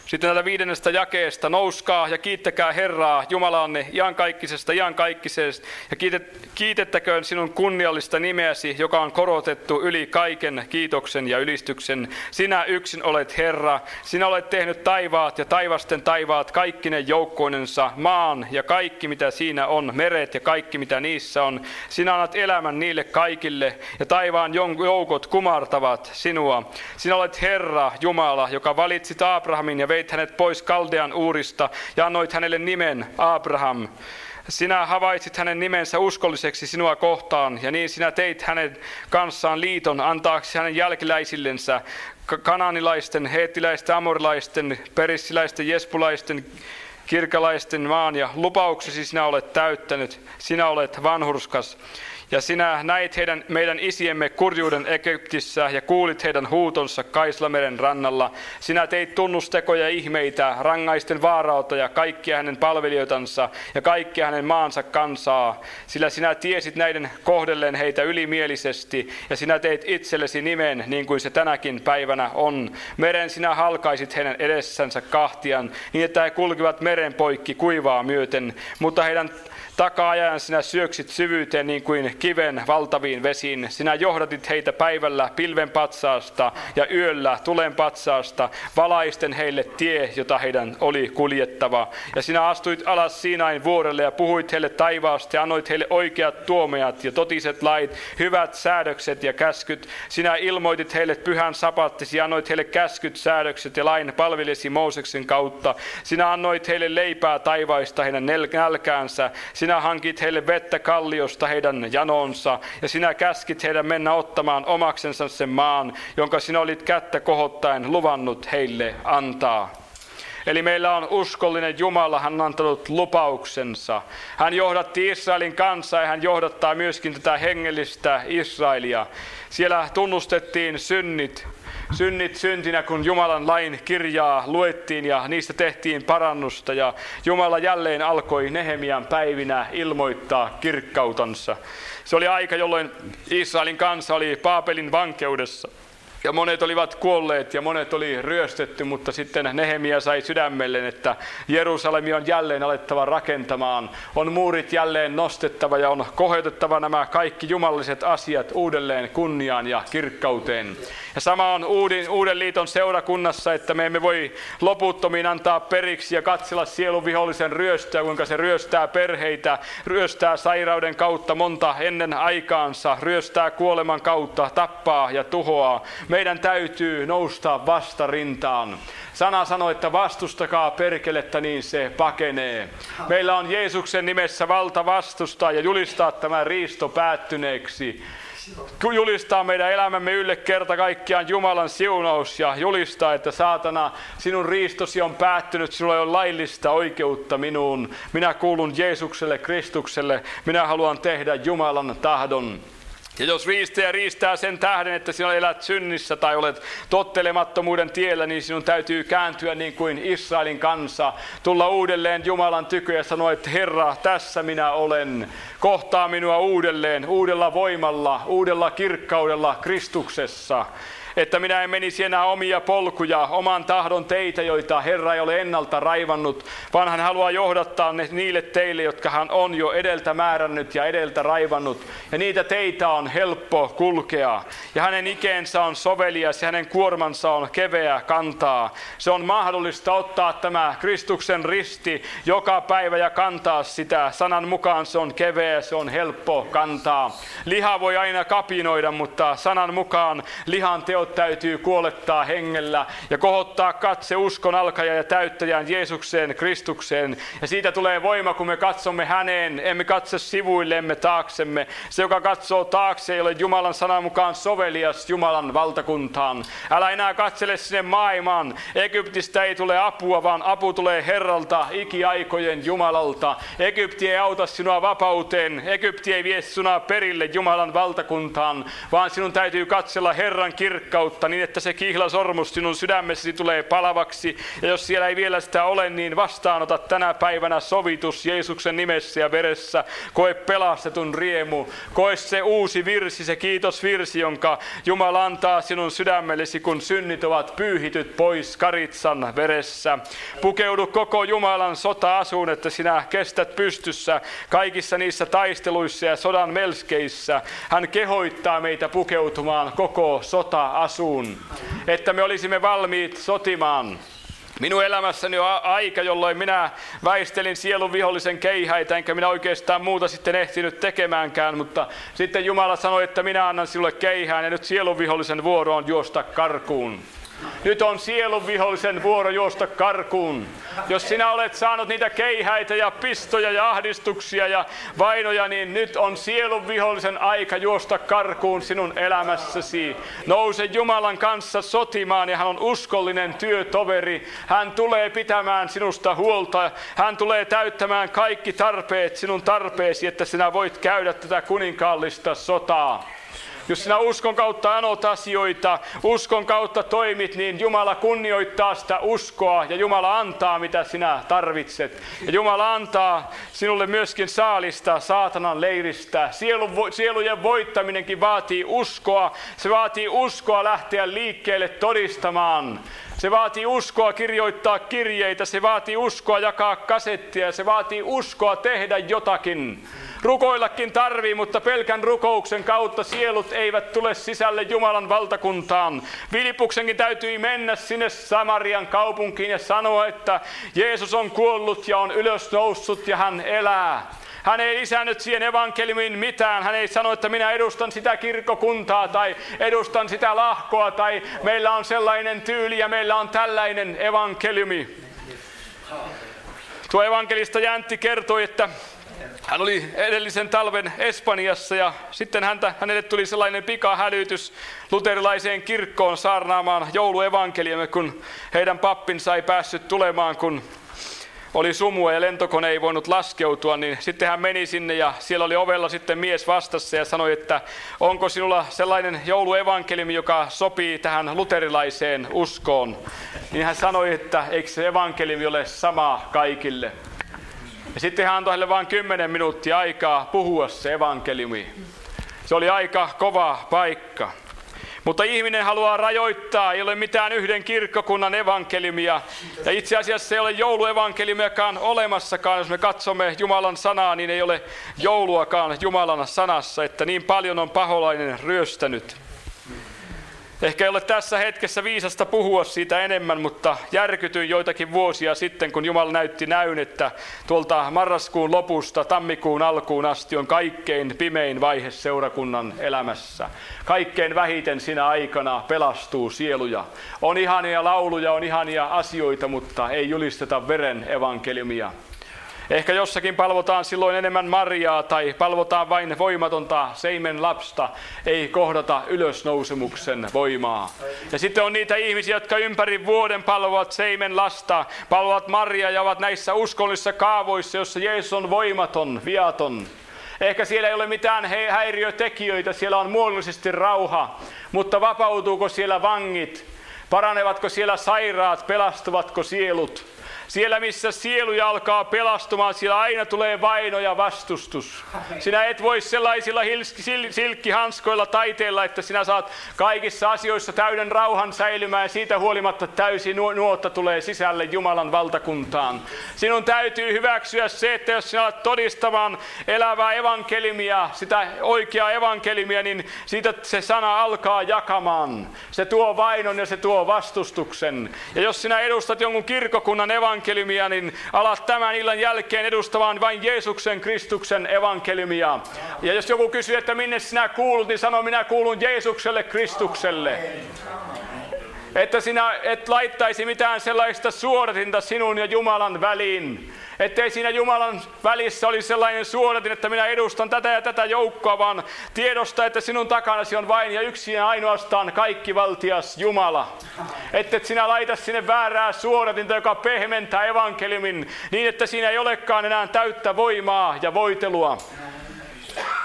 Sitten tällä viidennestä jakeesta, nouskaa ja kiittäkää Herraa, Jumalaanne, iankaikkisesta, iankaikkisesta, ja kiitet, kiitettäköön sinun kunniallista nimeäsi, joka on korotettu yli kaiken kiitoksen ja ylistyksen. Sinä yksin olet Herra, sinä olet tehnyt taivaat ja taivasten taivaat, kaikkinen joukkoinensa, maan ja kaikki mitä siinä on, meret ja kaikki mitä niissä on. Sinä annat elämän niille kaikille, ja taivaan joukot kumartavat sinua. Sinä olet Herra, Jumala, joka valitsit Abrahamin ja veit hänet pois Kaldean Uurista ja annoit hänelle nimen Abraham. Sinä havaitsit hänen nimensä uskolliseksi sinua kohtaan, ja niin sinä teit hänen kanssaan liiton antaaksi hänen jälkeläisillensä, kananilaisten, heettiläisten, amorilaisten, perissiläisten, jespulaisten, kirkalaisten maan, ja lupauksesi sinä olet täyttänyt, sinä olet vanhurskas. Ja sinä näit heidän, meidän isiemme kurjuuden Egyptissä ja kuulit heidän huutonsa Kaislameren rannalla. Sinä teit tunnustekoja ja ihmeitä, rangaisten vaarauta ja kaikkia hänen palvelijoitansa ja kaikkia hänen maansa kansaa. Sillä sinä tiesit näiden kohdelleen heitä ylimielisesti ja sinä teit itsellesi nimen niin kuin se tänäkin päivänä on. Meren sinä halkaisit heidän edessänsä kahtian niin, että he kulkivat meren poikki kuivaa myöten, mutta heidän taka-ajan sinä syöksit syvyyteen niin kuin kiven valtaviin vesiin. Sinä johdatit heitä päivällä pilven patsaasta ja yöllä tulen patsaasta, valaisten heille tie, jota heidän oli kuljettava. Ja sinä astuit alas Siinain vuorelle ja puhuit heille taivaasta ja annoit heille oikeat tuomeat ja totiset lait, hyvät säädökset ja käskyt. Sinä ilmoitit heille pyhän sapattisi ja annoit heille käskyt, säädökset ja lain palvelisi Mooseksen kautta. Sinä annoit heille leipää taivaista heidän nälkäänsä. Sinä hankit heille vettä kalliosta heidän janonsa, ja sinä käskit heidän mennä ottamaan omaksensa sen maan, jonka sinä olit kättä kohottaen luvannut heille antaa. Eli meillä on uskollinen Jumala, hän on antanut lupauksensa. Hän johdatti Israelin kansaa ja hän johdattaa myöskin tätä hengellistä Israelia. Siellä tunnustettiin synnit. Synnit syntinä, kun Jumalan lain kirjaa luettiin ja niistä tehtiin parannusta. Ja Jumala jälleen alkoi Nehemian päivinä ilmoittaa kirkkautansa. Se oli aika, jolloin Israelin kansa oli Baabelin vankeudessa. Ja monet olivat kuolleet ja monet oli ryöstetty, mutta sitten Nehemia sai sydämelleen, että Jerusalemi on jälleen alettava rakentamaan. On muurit jälleen nostettava ja on kohotettava nämä kaikki jumalalliset asiat uudelleen kunniaan ja kirkkauteen. Ja sama on uuden, uuden liiton seurakunnassa, että me emme voi loputtomiin antaa periksi ja katsella sielun vihollisen ryöstöä, kuinka se ryöstää perheitä, ryöstää sairauden kautta monta ennen aikaansa, ryöstää kuoleman kautta, tappaa ja tuhoaa. Meidän täytyy nousta vastarintaan. Sana sanoo, että vastustakaa perkelettä, niin se pakenee. Meillä on Jeesuksen nimessä valta vastustaa ja julistaa tämä riisto päättyneeksi. Julistaa meidän elämämme ylle kerta kaikkiaan Jumalan siunaus ja julistaa, että saatana, sinun riistosi on päättynyt, sinulla ei ole laillista oikeutta minuun. Minä kuulun Jeesukselle, Kristukselle, minä haluan tehdä Jumalan tahdon. Ja jos riistäjä riistää sen tähden, että sinä elät synnissä tai olet tottelemattomuuden tiellä, niin sinun täytyy kääntyä niin kuin Israelin kansa, tulla uudelleen Jumalan tykö ja sanoa, että Herra, tässä minä olen. Kohtaa minua uudelleen, uudella voimalla, uudella kirkkaudella Kristuksessa. Että minä en menisi enää omia polkuja, oman tahdon teitä, joita Herra ei ole ennalta raivannut, vaan hän haluaa johdattaa ne niille teille, jotka hän on jo edeltä määrännyt ja edeltä raivannut. Ja niitä teitä on helppo kulkea. Ja hänen ikeensä on sovelias ja hänen kuormansa on keveä kantaa. Se on mahdollista ottaa tämä Kristuksen risti joka päivä ja kantaa sitä. Sanan mukaan se on keveä, se on helppo kantaa. Liha voi aina kapinoida, mutta sanan mukaan lihan teot täytyy kuolettaa hengellä ja kohottaa katse uskon alkaja ja täyttäjään Jeesukseen, Kristukseen. Ja siitä tulee voima, kun me katsomme häneen, emme katso sivuillemme taaksemme. Se, joka katsoo taakse, ei ole Jumalan sanan mukaan sovelias Jumalan valtakuntaan. Älä enää katsele sinne maailmaan. Egyptistä ei tule apua, vaan apu tulee Herralta, ikiaikojen Jumalalta. Egypti ei auta sinua vapauteen. Egypti ei vie sinua perille Jumalan valtakuntaan, vaan sinun täytyy katsella Herran kirkkautta kirkkautta niin, että se kihlasormus sinun sydämessäsi tulee palavaksi. Ja jos siellä ei vielä sitä ole, niin vastaanota tänä päivänä sovitus Jeesuksen nimessä ja veressä. Koe pelastetun riemu. Koe se uusi virsi, se kiitosvirsi, jonka Jumala antaa sinun sydämellesi, kun synnit ovat pyyhityt pois karitsan veressä. Pukeudu koko Jumalan sota-asuun, että sinä kestät pystyssä kaikissa niissä taisteluissa ja sodan melskeissä. Hän kehoittaa meitä pukeutumaan koko sota-asuun, että me olisimme valmiit sotimaan. Minun elämässäni on aika, jolloin minä väistelin sielun vihollisen keihäitä, enkä minä oikeastaan muuta sitten ehtinyt tekemäänkään, mutta sitten Jumala sanoi, että minä annan sinulle keihään ja nyt sielun vihollisen vuoro on juosta karkuun. Nyt on sielun vihollisen vuoro juosta karkuun. Jos sinä olet saanut niitä keihäitä ja pistoja ja ahdistuksia ja vainoja, niin nyt on sielun vihollisen aika juosta karkuun sinun elämässäsi. Nouse Jumalan kanssa sotimaan ja hän on uskollinen työtoveri. Hän tulee pitämään sinusta huolta. Hän tulee täyttämään kaikki tarpeet sinun tarpeesi, että sinä voit käydä tätä kuninkaallista sotaa. Jos sinä uskon kautta anot asioita, uskon kautta toimit, niin Jumala kunnioittaa sitä uskoa ja Jumala antaa, mitä sinä tarvitset. Ja Jumala antaa sinulle myöskin saalista saatanan leiristä. Sielu, sielujen voittaminenkin vaatii uskoa. Se vaatii uskoa lähteä liikkeelle todistamaan. Se vaatii uskoa kirjoittaa kirjeitä, se vaatii uskoa jakaa kasettia, se vaatii uskoa tehdä jotakin. Rukoillakin tarvii, mutta pelkän rukouksen kautta sielut eivät tule sisälle Jumalan valtakuntaan. Vilipuksenkin täytyy mennä sinne Samarian kaupunkiin ja sanoa, että Jeesus on kuollut ja on ylösnoussut ja hän elää. Hän ei lisännyt siihen evankeliumiin mitään. Hän ei sano, että minä edustan sitä kirkkokuntaa tai edustan sitä lahkoa tai meillä on sellainen tyyli ja meillä on tällainen evankeliumi. Tuo evankelista Jäntti kertoi, että hän oli edellisen talven Espanjassa ja sitten häntä, hänelle tuli sellainen pikahälytys luterilaiseen kirkkoon saarnaamaan jouluevankeliumia, kun heidän pappinsa ei päässyt tulemaan, kun oli sumua ja lentokone ei voinut laskeutua, niin sitten hän meni sinne ja siellä oli ovella sitten mies vastassa ja sanoi, että onko sinulla sellainen jouluevankeliumi, joka sopii tähän luterilaiseen uskoon. Niin hän sanoi, että eikö se evankeliumi ole sama kaikille. Ja sitten hän antoi hänelle vain kymmenen minuuttia aikaa puhua se evankeliumi. Se oli aika kova paikka. Mutta ihminen haluaa rajoittaa, ei ole mitään yhden kirkkokunnan evankeliumia. Ja itse asiassa ei ole jouluevankeliumiakaan olemassakaan. Jos me katsomme Jumalan sanaa, niin ei ole jouluakaan Jumalan sanassa, että niin paljon on paholainen ryöstänyt. Ehkä ei ole tässä hetkessä viisasta puhua siitä enemmän, mutta järkytyin joitakin vuosia sitten, kun Jumala näytti näyn, että tuolta marraskuun lopusta tammikuun alkuun asti on kaikkein pimein vaihe seurakunnan elämässä. Kaikkein vähiten sinä aikana pelastuu sieluja. On ihania lauluja, on ihania asioita, mutta ei julisteta veren evankeliumia. Ehkä jossakin palvotaan silloin enemmän Mariaa tai palvotaan vain voimatonta seimen lapsta, ei kohdata ylösnousemuksen voimaa. Ja sitten on niitä ihmisiä, jotka ympäri vuoden palvovat seimen lasta, palvovat Mariaa ja ovat näissä uskollisissa kaavoissa, jossa Jeesus on voimaton, viaton. Ehkä siellä ei ole mitään häiriötekijöitä, siellä on muodollisesti rauha, mutta vapautuuko siellä vangit? Paranevatko siellä sairaat? Pelastuvatko sielut? Siellä, missä sieluja alkaa pelastumaan, siellä aina tulee vaino ja vastustus. Sinä et voi sellaisilla silkkihanskoilla taiteilla, että sinä saat kaikissa asioissa täyden rauhan säilymään ja siitä huolimatta täysi nuotta tulee sisälle Jumalan valtakuntaan. Sinun täytyy hyväksyä se, että jos sinä olet todistamaan elävää evankeliumia, sitä oikeaa evankeliumia, niin siitä se sana alkaa jakamaan. Se tuo vainon ja se tuo vastustuksen. Ja jos sinä edustat jonkun kirkkokunnan evankeliumia, evankeliumia, niin alat tämän illan jälkeen edustamaan vain Jeesuksen Kristuksen evankeliumia. Ja jos joku kysyy, että minne sinä kuulut, niin sano, minä kuulun Jeesukselle Kristukselle. Että sinä et laittaisi mitään sellaista suodatinta sinun ja Jumalan väliin. Ettei siinä Jumalan välissä olisi sellainen suodatin, että minä edustan tätä ja tätä joukkoa, vaan tiedosta, että sinun takanasi on vain ja yksin ja ainoastaan kaikkivaltias Jumala. Että et sinä laita sinne väärää suodatinta, joka pehmentää evankeliumin niin, että siinä ei olekaan enää täyttä voimaa ja voitelua.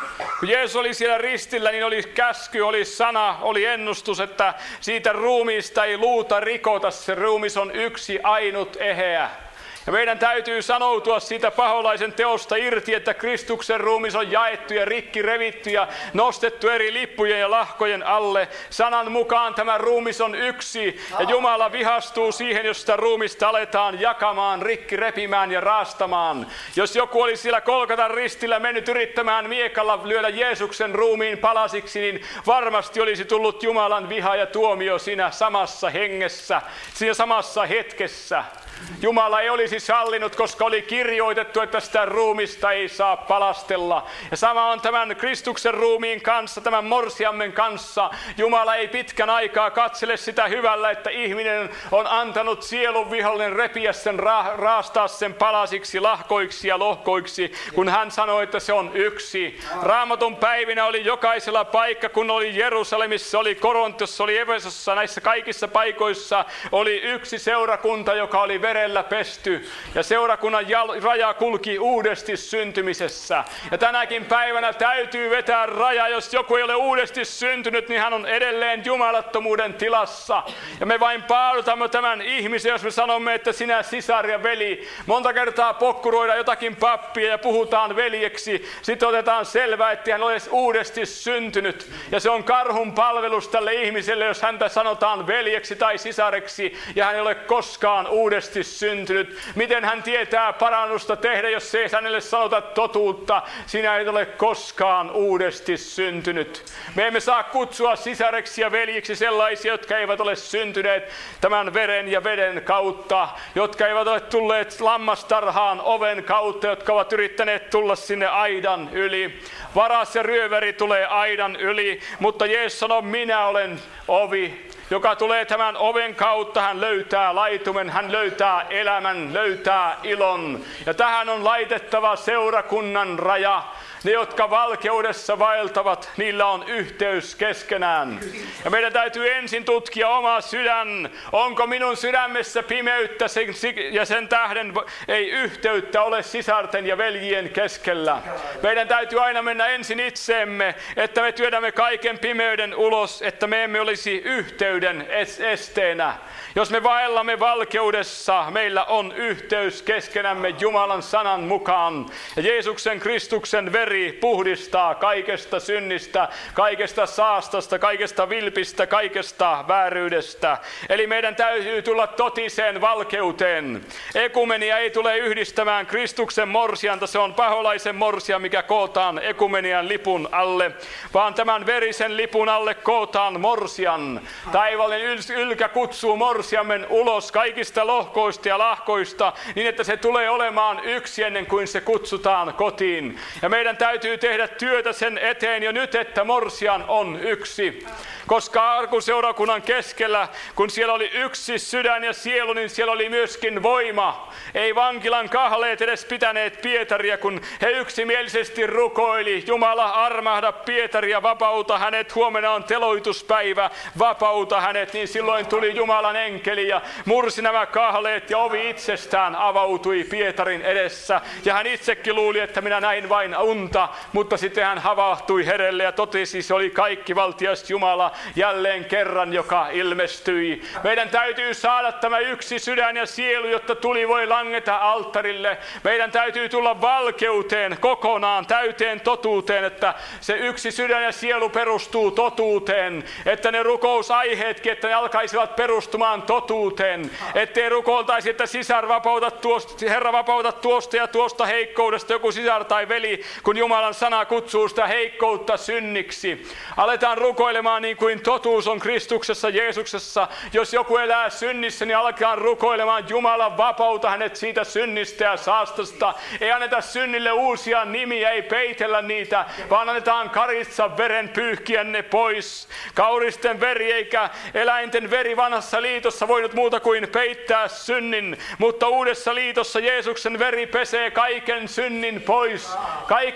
Kun Jeesus oli siellä ristillä, niin oli käsky, oli sana, oli ennustus, että siitä ruumiista ei luuta rikota. Se ruumis on yksi ainut eheä. Ja meidän täytyy sanoutua siitä paholaisen teosta irti, että Kristuksen ruumis on jaettu ja rikki revitty ja nostettu eri lippujen ja lahkojen alle. Sanan mukaan tämä ruumis on yksi ja Jumala vihastuu siihen, jos sitä ruumista aletaan jakamaan, rikki repimään ja raastamaan. Jos joku oli siellä Golgatan ristillä mennyt yrittämään miekalla lyödä Jeesuksen ruumiin palasiksi, niin varmasti olisi tullut Jumalan viha ja tuomio siinä samassa hengessä, siinä samassa hetkessä. Jumala ei olisi sallinut, koska oli kirjoitettu, että sitä ruumista ei saa palastella. Ja sama on tämän Kristuksen ruumiin kanssa, tämän morsiammen kanssa. Jumala ei pitkän aikaa katsele sitä hyvällä, että ihminen on antanut sielun vihollinen repiä sen, ra- raastaa sen palasiksi, lahkoiksi ja lohkoiksi, kun hän sanoi, että se on yksi. Raamatun päivinä oli jokaisella paikka, kun oli Jerusalemissa, oli Korontossa, oli Efesossa, näissä kaikissa paikoissa oli yksi seurakunta, joka oli verellä pesty. Ja seurakunnan raja kulki uudesti syntymisessä. Ja tänäkin päivänä täytyy vetää raja. Jos joku ei ole uudesti syntynyt, niin hän on edelleen jumalattomuuden tilassa. Ja me vain paadutamme tämän ihmisen, jos me sanomme, että sinä sisar ja veli. Monta kertaa pokkuroidaan jotakin pappia ja puhutaan veljeksi. Sitten otetaan selvää, että hän olisi uudesti syntynyt. Ja se on karhun palvelus tälle ihmiselle, jos häntä sanotaan veljeksi tai sisareksi. Ja hän ei ole koskaan uudesti syntynyt. Miten hän tietää parannusta tehdä, jos ei hänelle sanota totuutta? Sinä et ole koskaan uudesti syntynyt. Me emme saa kutsua sisareksi ja veljiksi sellaisia, jotka eivät ole syntyneet tämän veren ja veden kautta, jotka eivät ole tulleet lammastarhaan oven kautta, jotka ovat yrittäneet tulla sinne aidan yli. Varas ja ryöväri tulee aidan yli, mutta Jeesus sanoo, minä olen ovi. Joka tulee tämän oven kautta, hän löytää laitumen, hän löytää elämän, löytää ilon. Ja tähän on laitettava seurakunnan raja. Ne, jotka valkeudessa vaeltavat, niillä on yhteys keskenään. Ja meidän täytyy ensin tutkia oma sydän. Onko minun sydämessä pimeyttä ja sen tähden ei yhteyttä ole sisarten ja veljien keskellä. Meidän täytyy aina mennä ensin itseemme, että me työdämme kaiken pimeyden ulos, että me emme olisi yhteyden esteenä. Jos me vaellamme valkeudessa, meillä on yhteys keskenämme Jumalan sanan mukaan. Ja Jeesuksen Kristuksen veri puhdistaa kaikesta synnistä, kaikesta saastasta, kaikesta vilpistä, kaikesta vääryydestä. Eli meidän täytyy tulla totiseen valkeuteen. Ekumenia ei tule yhdistämään Kristuksen morsianta, se on paholaisen morsia, mikä kootaan ekumenian lipun alle, vaan tämän verisen lipun alle kootaan morsian. Taivallinen ylkä kutsuu morsiamen ulos kaikista lohkoista ja lahkoista, niin että se tulee olemaan yksi ennen kuin se kutsutaan kotiin. Ja meidän täytyy tehdä työtä sen eteen jo nyt, että morsian on yksi. Koska arkuseurakunnan keskellä, kun siellä oli yksi sydän ja sielu, niin siellä oli myöskin voima. Ei vankilan kahleet edes pitäneet Pietaria, kun he yksimielisesti rukoili. Jumala, armahda Pietaria, vapauta hänet, huomenna on teloituspäivä, vapauta hänet. Niin silloin tuli Jumalan enkeli ja mursi nämä kahleet ja ovi itsestään avautui Pietarin edessä. Ja hän itsekin luuli, että minä näin vain unta, mutta sitten hän havahtui herelle ja totesi, se oli kaikkivaltias Jumala jälleen kerran, joka ilmestyi. Meidän täytyy saada tämä yksi sydän ja sielu, jotta tuli voi langeta alttarille. Meidän täytyy tulla valkeuteen kokonaan, täyteen totuuteen, että se yksi sydän ja sielu perustuu totuuteen. Että ne rukousaiheetkin, että ne alkaisivat perustumaan totuuteen. Ettei rukoiltaisi, että sisar vapauta tuosta, Herra vapauta tuosta ja tuosta heikkoudesta joku sisar tai veli, kun Jumalan sana kutsuu sitä heikkoutta synniksi. Aletaan rukoilemaan niin kuin totuus on Kristuksessa, Jeesuksessa. Jos joku elää synnissä, niin alkaa rukoilemaan Jumala, vapauta hänet siitä synnistä ja saastasta. Ei anneta synnille uusia nimiä, ei peitellä niitä, vaan annetaan karitsa veren pyyhkiä ne pois. Kauristen veri eikä eläinten veri vanhassa liitossa voinut muuta kuin peittää synnin, mutta uudessa liitossa Jeesuksen veri pesee kaiken synnin pois. Kaikki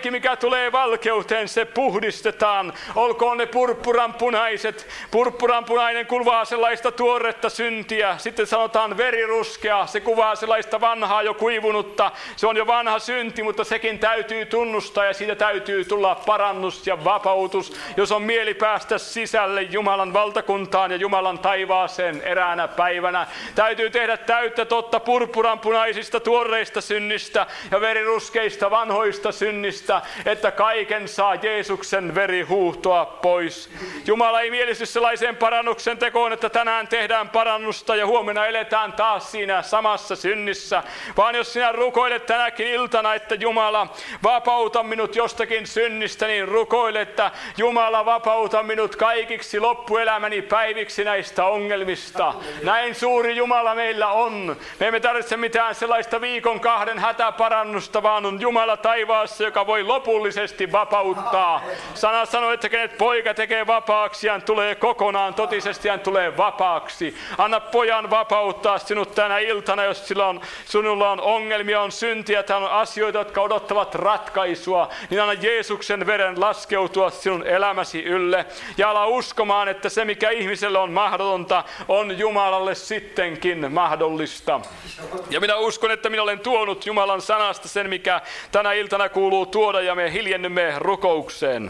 kaikki mikä tulee valkeuteen, se puhdistetaan. Olkoon ne purppuranpunaiset. Purppuranpunainen kuvaa sellaista tuoretta syntiä. Sitten sanotaan veriruskea, se kuvaa sellaista vanhaa jo kuivunutta. Se on jo vanha synti, mutta sekin täytyy tunnustaa ja siitä täytyy tulla parannus ja vapautus, jos on mieli päästä sisälle Jumalan valtakuntaan ja Jumalan taivaaseen eräänä päivänä. Täytyy tehdä täyttä totta purppuranpunaisista tuoreista synnistä ja veriruskeista vanhoista synnistä, että kaiken saa Jeesuksen veri huuhtoa pois. Jumala ei mielisty sellaiseen parannuksen tekoon, että tänään tehdään parannusta ja huomenna eletään taas siinä samassa synnissä, vaan jos sinä rukoilet tänäkin iltana, että Jumala vapauta minut jostakin synnistä, niin rukoile, että Jumala vapauta minut kaikiksi loppuelämäni päiviksi näistä ongelmista. Näin suuri Jumala meillä on. Me emme tarvitse mitään sellaista viikon kahden hätäparannusta, vaan on Jumala taivaassa, joka voi lopullisesti vapauttaa. Sana sanoo, että kenet poika tekee vapaaksi, hän tulee kokonaan, totisesti hän tulee vapaaksi. Anna pojan vapauttaa sinut tänä iltana, jos sillä on, sinulla on ongelmia, on syntiä, tai on asioita, jotka odottavat ratkaisua, niin anna Jeesuksen veren laskeutua sinun elämäsi ylle. Ja ala uskomaan, että se mikä ihmiselle on mahdotonta, on Jumalalle sittenkin mahdollista. Ja minä uskon, että minä olen tuonut Jumalan sanasta sen, mikä tänä iltana kuuluu tuoda, ja me hiljennymme rukoukseen.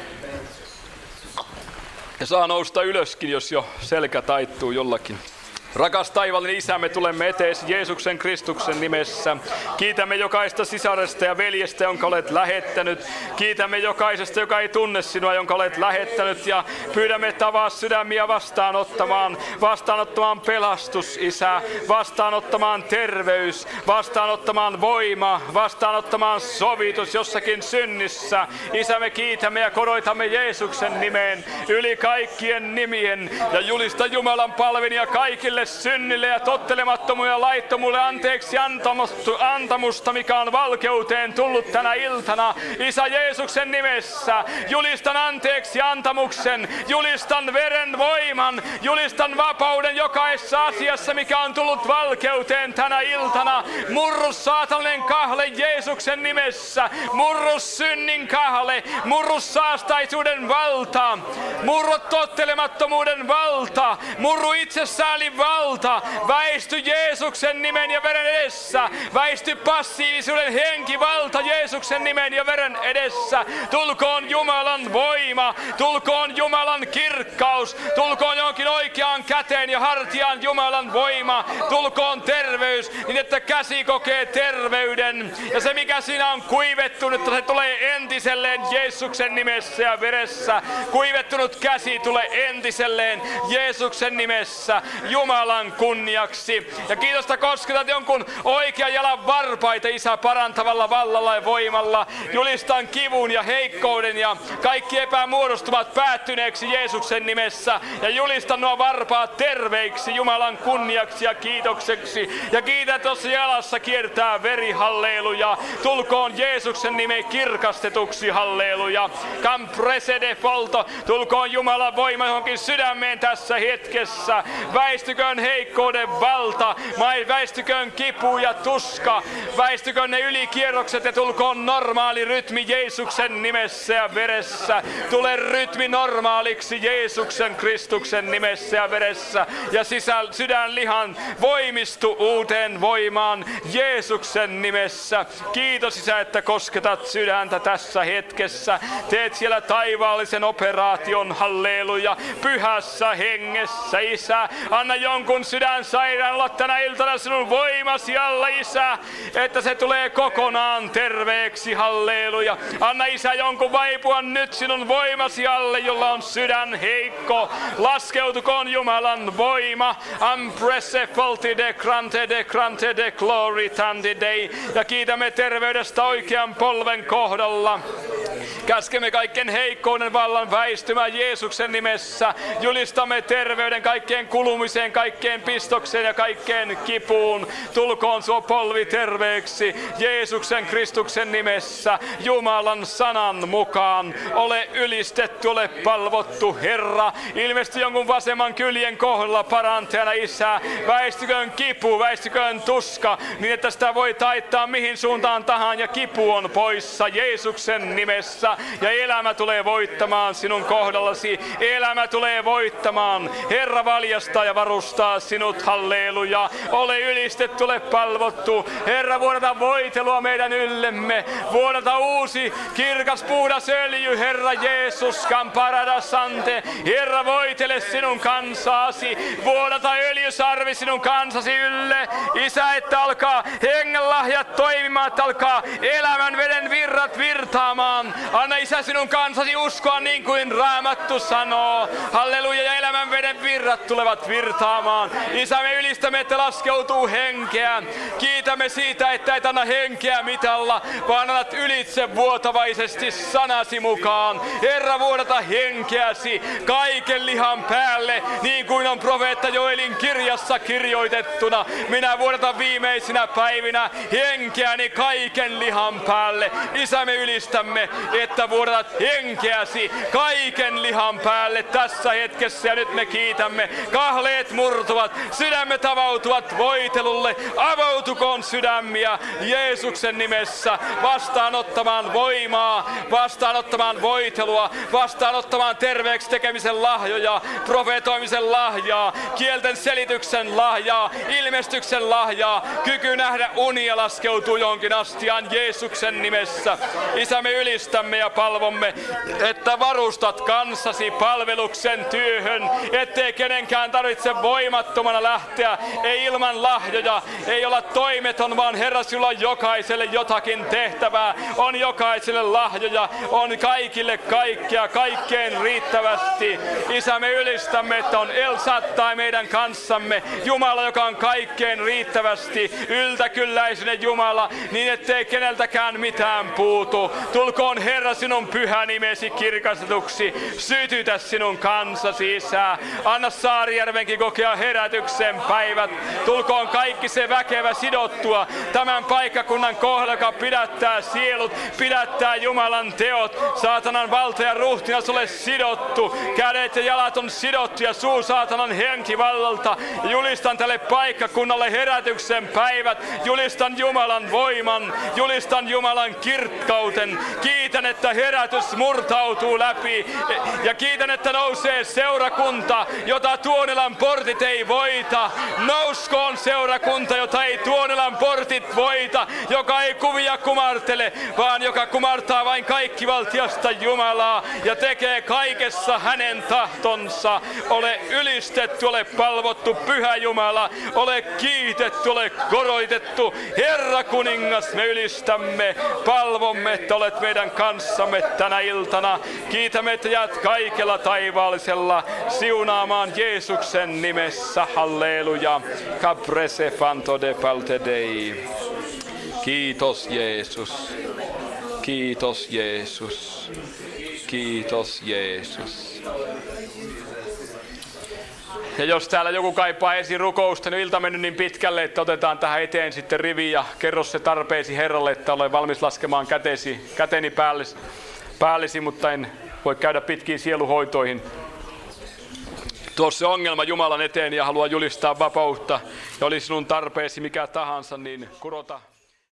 Ja saa nousta ylöskin, jos jo selkä taittuu jollakin. Rakas taivaallinen Isä, me tulemme eteesi Jeesuksen Kristuksen nimessä. Kiitämme jokaista sisaresta ja veljestä, jonka olet lähettänyt. Kiitämme jokaisesta, joka ei tunne sinua, jonka olet lähettänyt. Ja pyydämme tavaa sydämiä vastaanottamaan, vastaanottamaan pelastus, Isä, vastaanottamaan terveys, vastaanottamaan voima, vastaanottamaan sovitus jossakin synnissä. Isä, me kiitämme ja koroitamme Jeesuksen nimeen yli kaikkien nimien ja julista Jumalan palvelijaa kaikille synnille ja tottelemattomuudelle ja laittomuudelle anteeksi antamusta, mikä on valkeuteen tullut tänä iltana. Isä, Jeesuksen nimessä julistan anteeksi antamuksen, julistan veren voiman, julistan vapauden jokaisessa asiassa, mikä on tullut valkeuteen tänä iltana. Murru saatanallinen kahle Jeesuksen nimessä, murru synnin kahle, murru saastaisuuden valta, murru tottelemattomuuden valta, murru itsesäälin valta. Väisty Jeesuksen nimen ja veren edessä. Väisty passiivisuuden henkivalta Jeesuksen nimen ja veren edessä. Tulkoon Jumalan voima, tulkoon Jumalan kirkkaus, tulkoon johonkin oikeaan käteen ja hartiaan Jumalan voima, tulkoon terveys, niin että käsi kokee terveyden. Ja se mikä siinä on kuivettunut, että se tulee entiselleen Jeesuksen nimessä ja veressä. Kuivettunut käsi tulee entiselleen Jeesuksen nimessä Jumalan kunniaksi. Ja kiitosta kosketat jonkun oikean jalan varpaita, Isä, parantavalla vallalla ja voimalla. Julistan kivun ja heikkouden ja kaikki epämuodostumat päättyneeksi Jeesuksen nimessä. Ja julistan nuo varpaat terveiksi Jumalan kunniaksi ja kiitokseksi. Ja kiitä, että tuossa jalassa kiertää veri, halleluja. Tulkoon Jeesuksen nimi kirkastetuksi, halleluja. Camprese folto, tulkoon Jumalan voima johonkin sydämeen tässä hetkessä. Väistyköön heikkouden valta, väistyköön kipu ja tuska, väistyköön ne ylikierrokset ja tulkoon normaali rytmi Jeesuksen nimessä ja veressä. Tule rytmi normaaliksi Jeesuksen Kristuksen nimessä ja veressä. Ja sisä, sydänlihan voimistu uuteen voimaan Jeesuksen nimessä. Kiitos, Isä, että kosketat sydäntä tässä hetkessä. Teet siellä taivaallisen operaation, halleluja, pyhässä hengessä, Isä. Anna jonkun sydän sairaan olla tänä iltana sinun voimasi alla, Isä, että se tulee kokonaan terveeksi, halleluja. Anna, Isä, jonkun vaipua nyt sinun voimasi alle, jolla on sydän heikko. Laskeutukoon Jumalan voima. Ampresse folti de grante de grante de glory tandi dei. Ja kiitämme terveydestä oikean polven kohdalla. Käskemme kaikkien heikkouden vallan väistymään Jeesuksen nimessä. Julistamme terveyden kaikkeen kulumiseen, kaikkeen pistokseen ja kaikkeen kipuun. Tulkoon suo polvi terveeksi Jeesuksen Kristuksen nimessä. Jumalan sanan mukaan. Ole ylistetty, ole palvottu Herra. Ilmesty jonkun vasemman kyljen kohdalla parantajana Isä. Väistyköön kipu, väistyköön tuska, niin että sitä voi taittaa mihin suuntaan tahan ja kipu on poissa Jeesuksen nimessä. Ja elämä tulee voittamaan sinun kohdallasi. Elämä tulee voittamaan. Herra valjastaa ja varustaa sinut. Halleluja. Ole ylistetty, ole palvottu. Herra, vuodata voitelua meidän yllemme. Vuodata uusi, kirkas, puhdas öljy. Herra Jeesus, kamparada sante. Herra, voitele sinun kansaasi. Vuodata öljysarvi sinun kansasi ylle. Isä, että alkaa hengenlahjat toimimaan, että alkaa elämän veden virrat virtaamaan. Anna Isä sinun kansasi uskoa niin kuin Raamattu sanoo. Halleluja, ja elämän veden virrat tulevat virtaamaan. Isä, me ylistämme, että laskeutuu henkeä. Kiitämme siitä, että et anna henkeä mitalla, vaan annat ylitse vuotavaisesti sanasi mukaan. Herra, vuodata henkeäsi kaiken lihan päälle, niin kuin on profeetta Joelin kirjassa kirjoitettuna. Minä vuodatan viimeisinä päivinä henkeäni kaiken lihan päälle. Isä, me ylistämme, että vuodatat henkeäsi kaiken lihan päälle tässä hetkessä, ja nyt me kiitämme. Kahleet murtuvat, sydämet avautuvat voitelulle. Avautukoon sydämiä Jeesuksen nimessä vastaanottamaan voimaa, vastaanottamaan voitelua, vastaanottamaan terveeksi tekemisen lahjoja, profetoimisen lahjaa, kielten selityksen lahjaa, ilmestyksen lahjaa, kyky nähdä unia laskeutuu jonkin astiaan Jeesuksen nimessä. Isä, me ylistämme ja palvomme, että varustat kansasi palveluksen työhön, ettei kenenkään tarvitse voimattomana lähteä, ei ilman lahjoja, ei olla toimeton, vaan Herra, sinulla on jokaiselle jotakin tehtävää, on jokaiselle lahjoja, on kaikille kaikkea, kaikkeen riittävästi. Isä, me ylistämme, että on El Shaddai meidän kanssamme, Jumala, joka on kaikkeen riittävästi, yltäkylläisyyden Jumala, niin ettei keneltäkään mitään puutu. Tulkoon Herra sinun pyhä nimesi kirkastetuksi, sytytä sinun kansasi, Isä. Anna Saarijärvenkin kokea herätyksen päivät. Tulkoon kaikki se väkevä sidottua tämän paikkakunnan kohdalla, joka pidättää sielut, pidättää Jumalan teot. Saatanan valta ja ruhtinas ole sidottu. Kädet ja jalat on sidottu ja suu saatanan henkivallalta. Julistan tälle paikkakunnalle herätyksen päivät. Julistan Jumalan voiman. Julistan Jumalan kirkkauden. Kiitän, että herätys murtautuu läpi. Ja kiitän, että nousee seurakunta, jota Tuonilan portit ei voita. Nouskoon seurakunta, jota ei Tuonilan portit voita, joka ei kuvia kumartele, vaan joka kumartaa vain kaikkivaltiasta Jumalaa ja tekee kaikessa hänen tahtonsa. Ole ylistetty, ole palvottu, Pyhä Jumala, ole kiitetty, ole koroitettu. Herra kuningas, me ylistämme, palvomme, että olet meidän kanssamme tänä iltana. Kiitämme, että jäät kaikella taivaallisella siunaamaan Jeesuksen nimessä. Halleluja. Caprese fanto de palte dei. Kiitos Jeesus. Kiitos Jeesus. Kiitos Jeesus. Ja jos täällä joku kaipaa esirukousta, niin ilta mennyt niin pitkälle, että otetaan tähän eteen sitten rivi ja kerro se tarpeesi Herralle, että olen valmis laskemaan kätesi, käteni päällesi, päällesi, mutta en voi käydä pitkiin sieluhoitoihin. Tuossa se ongelma Jumalan eteen ja haluaa julistaa vapautta. Ja oli sinun tarpeesi mikä tahansa, niin kurota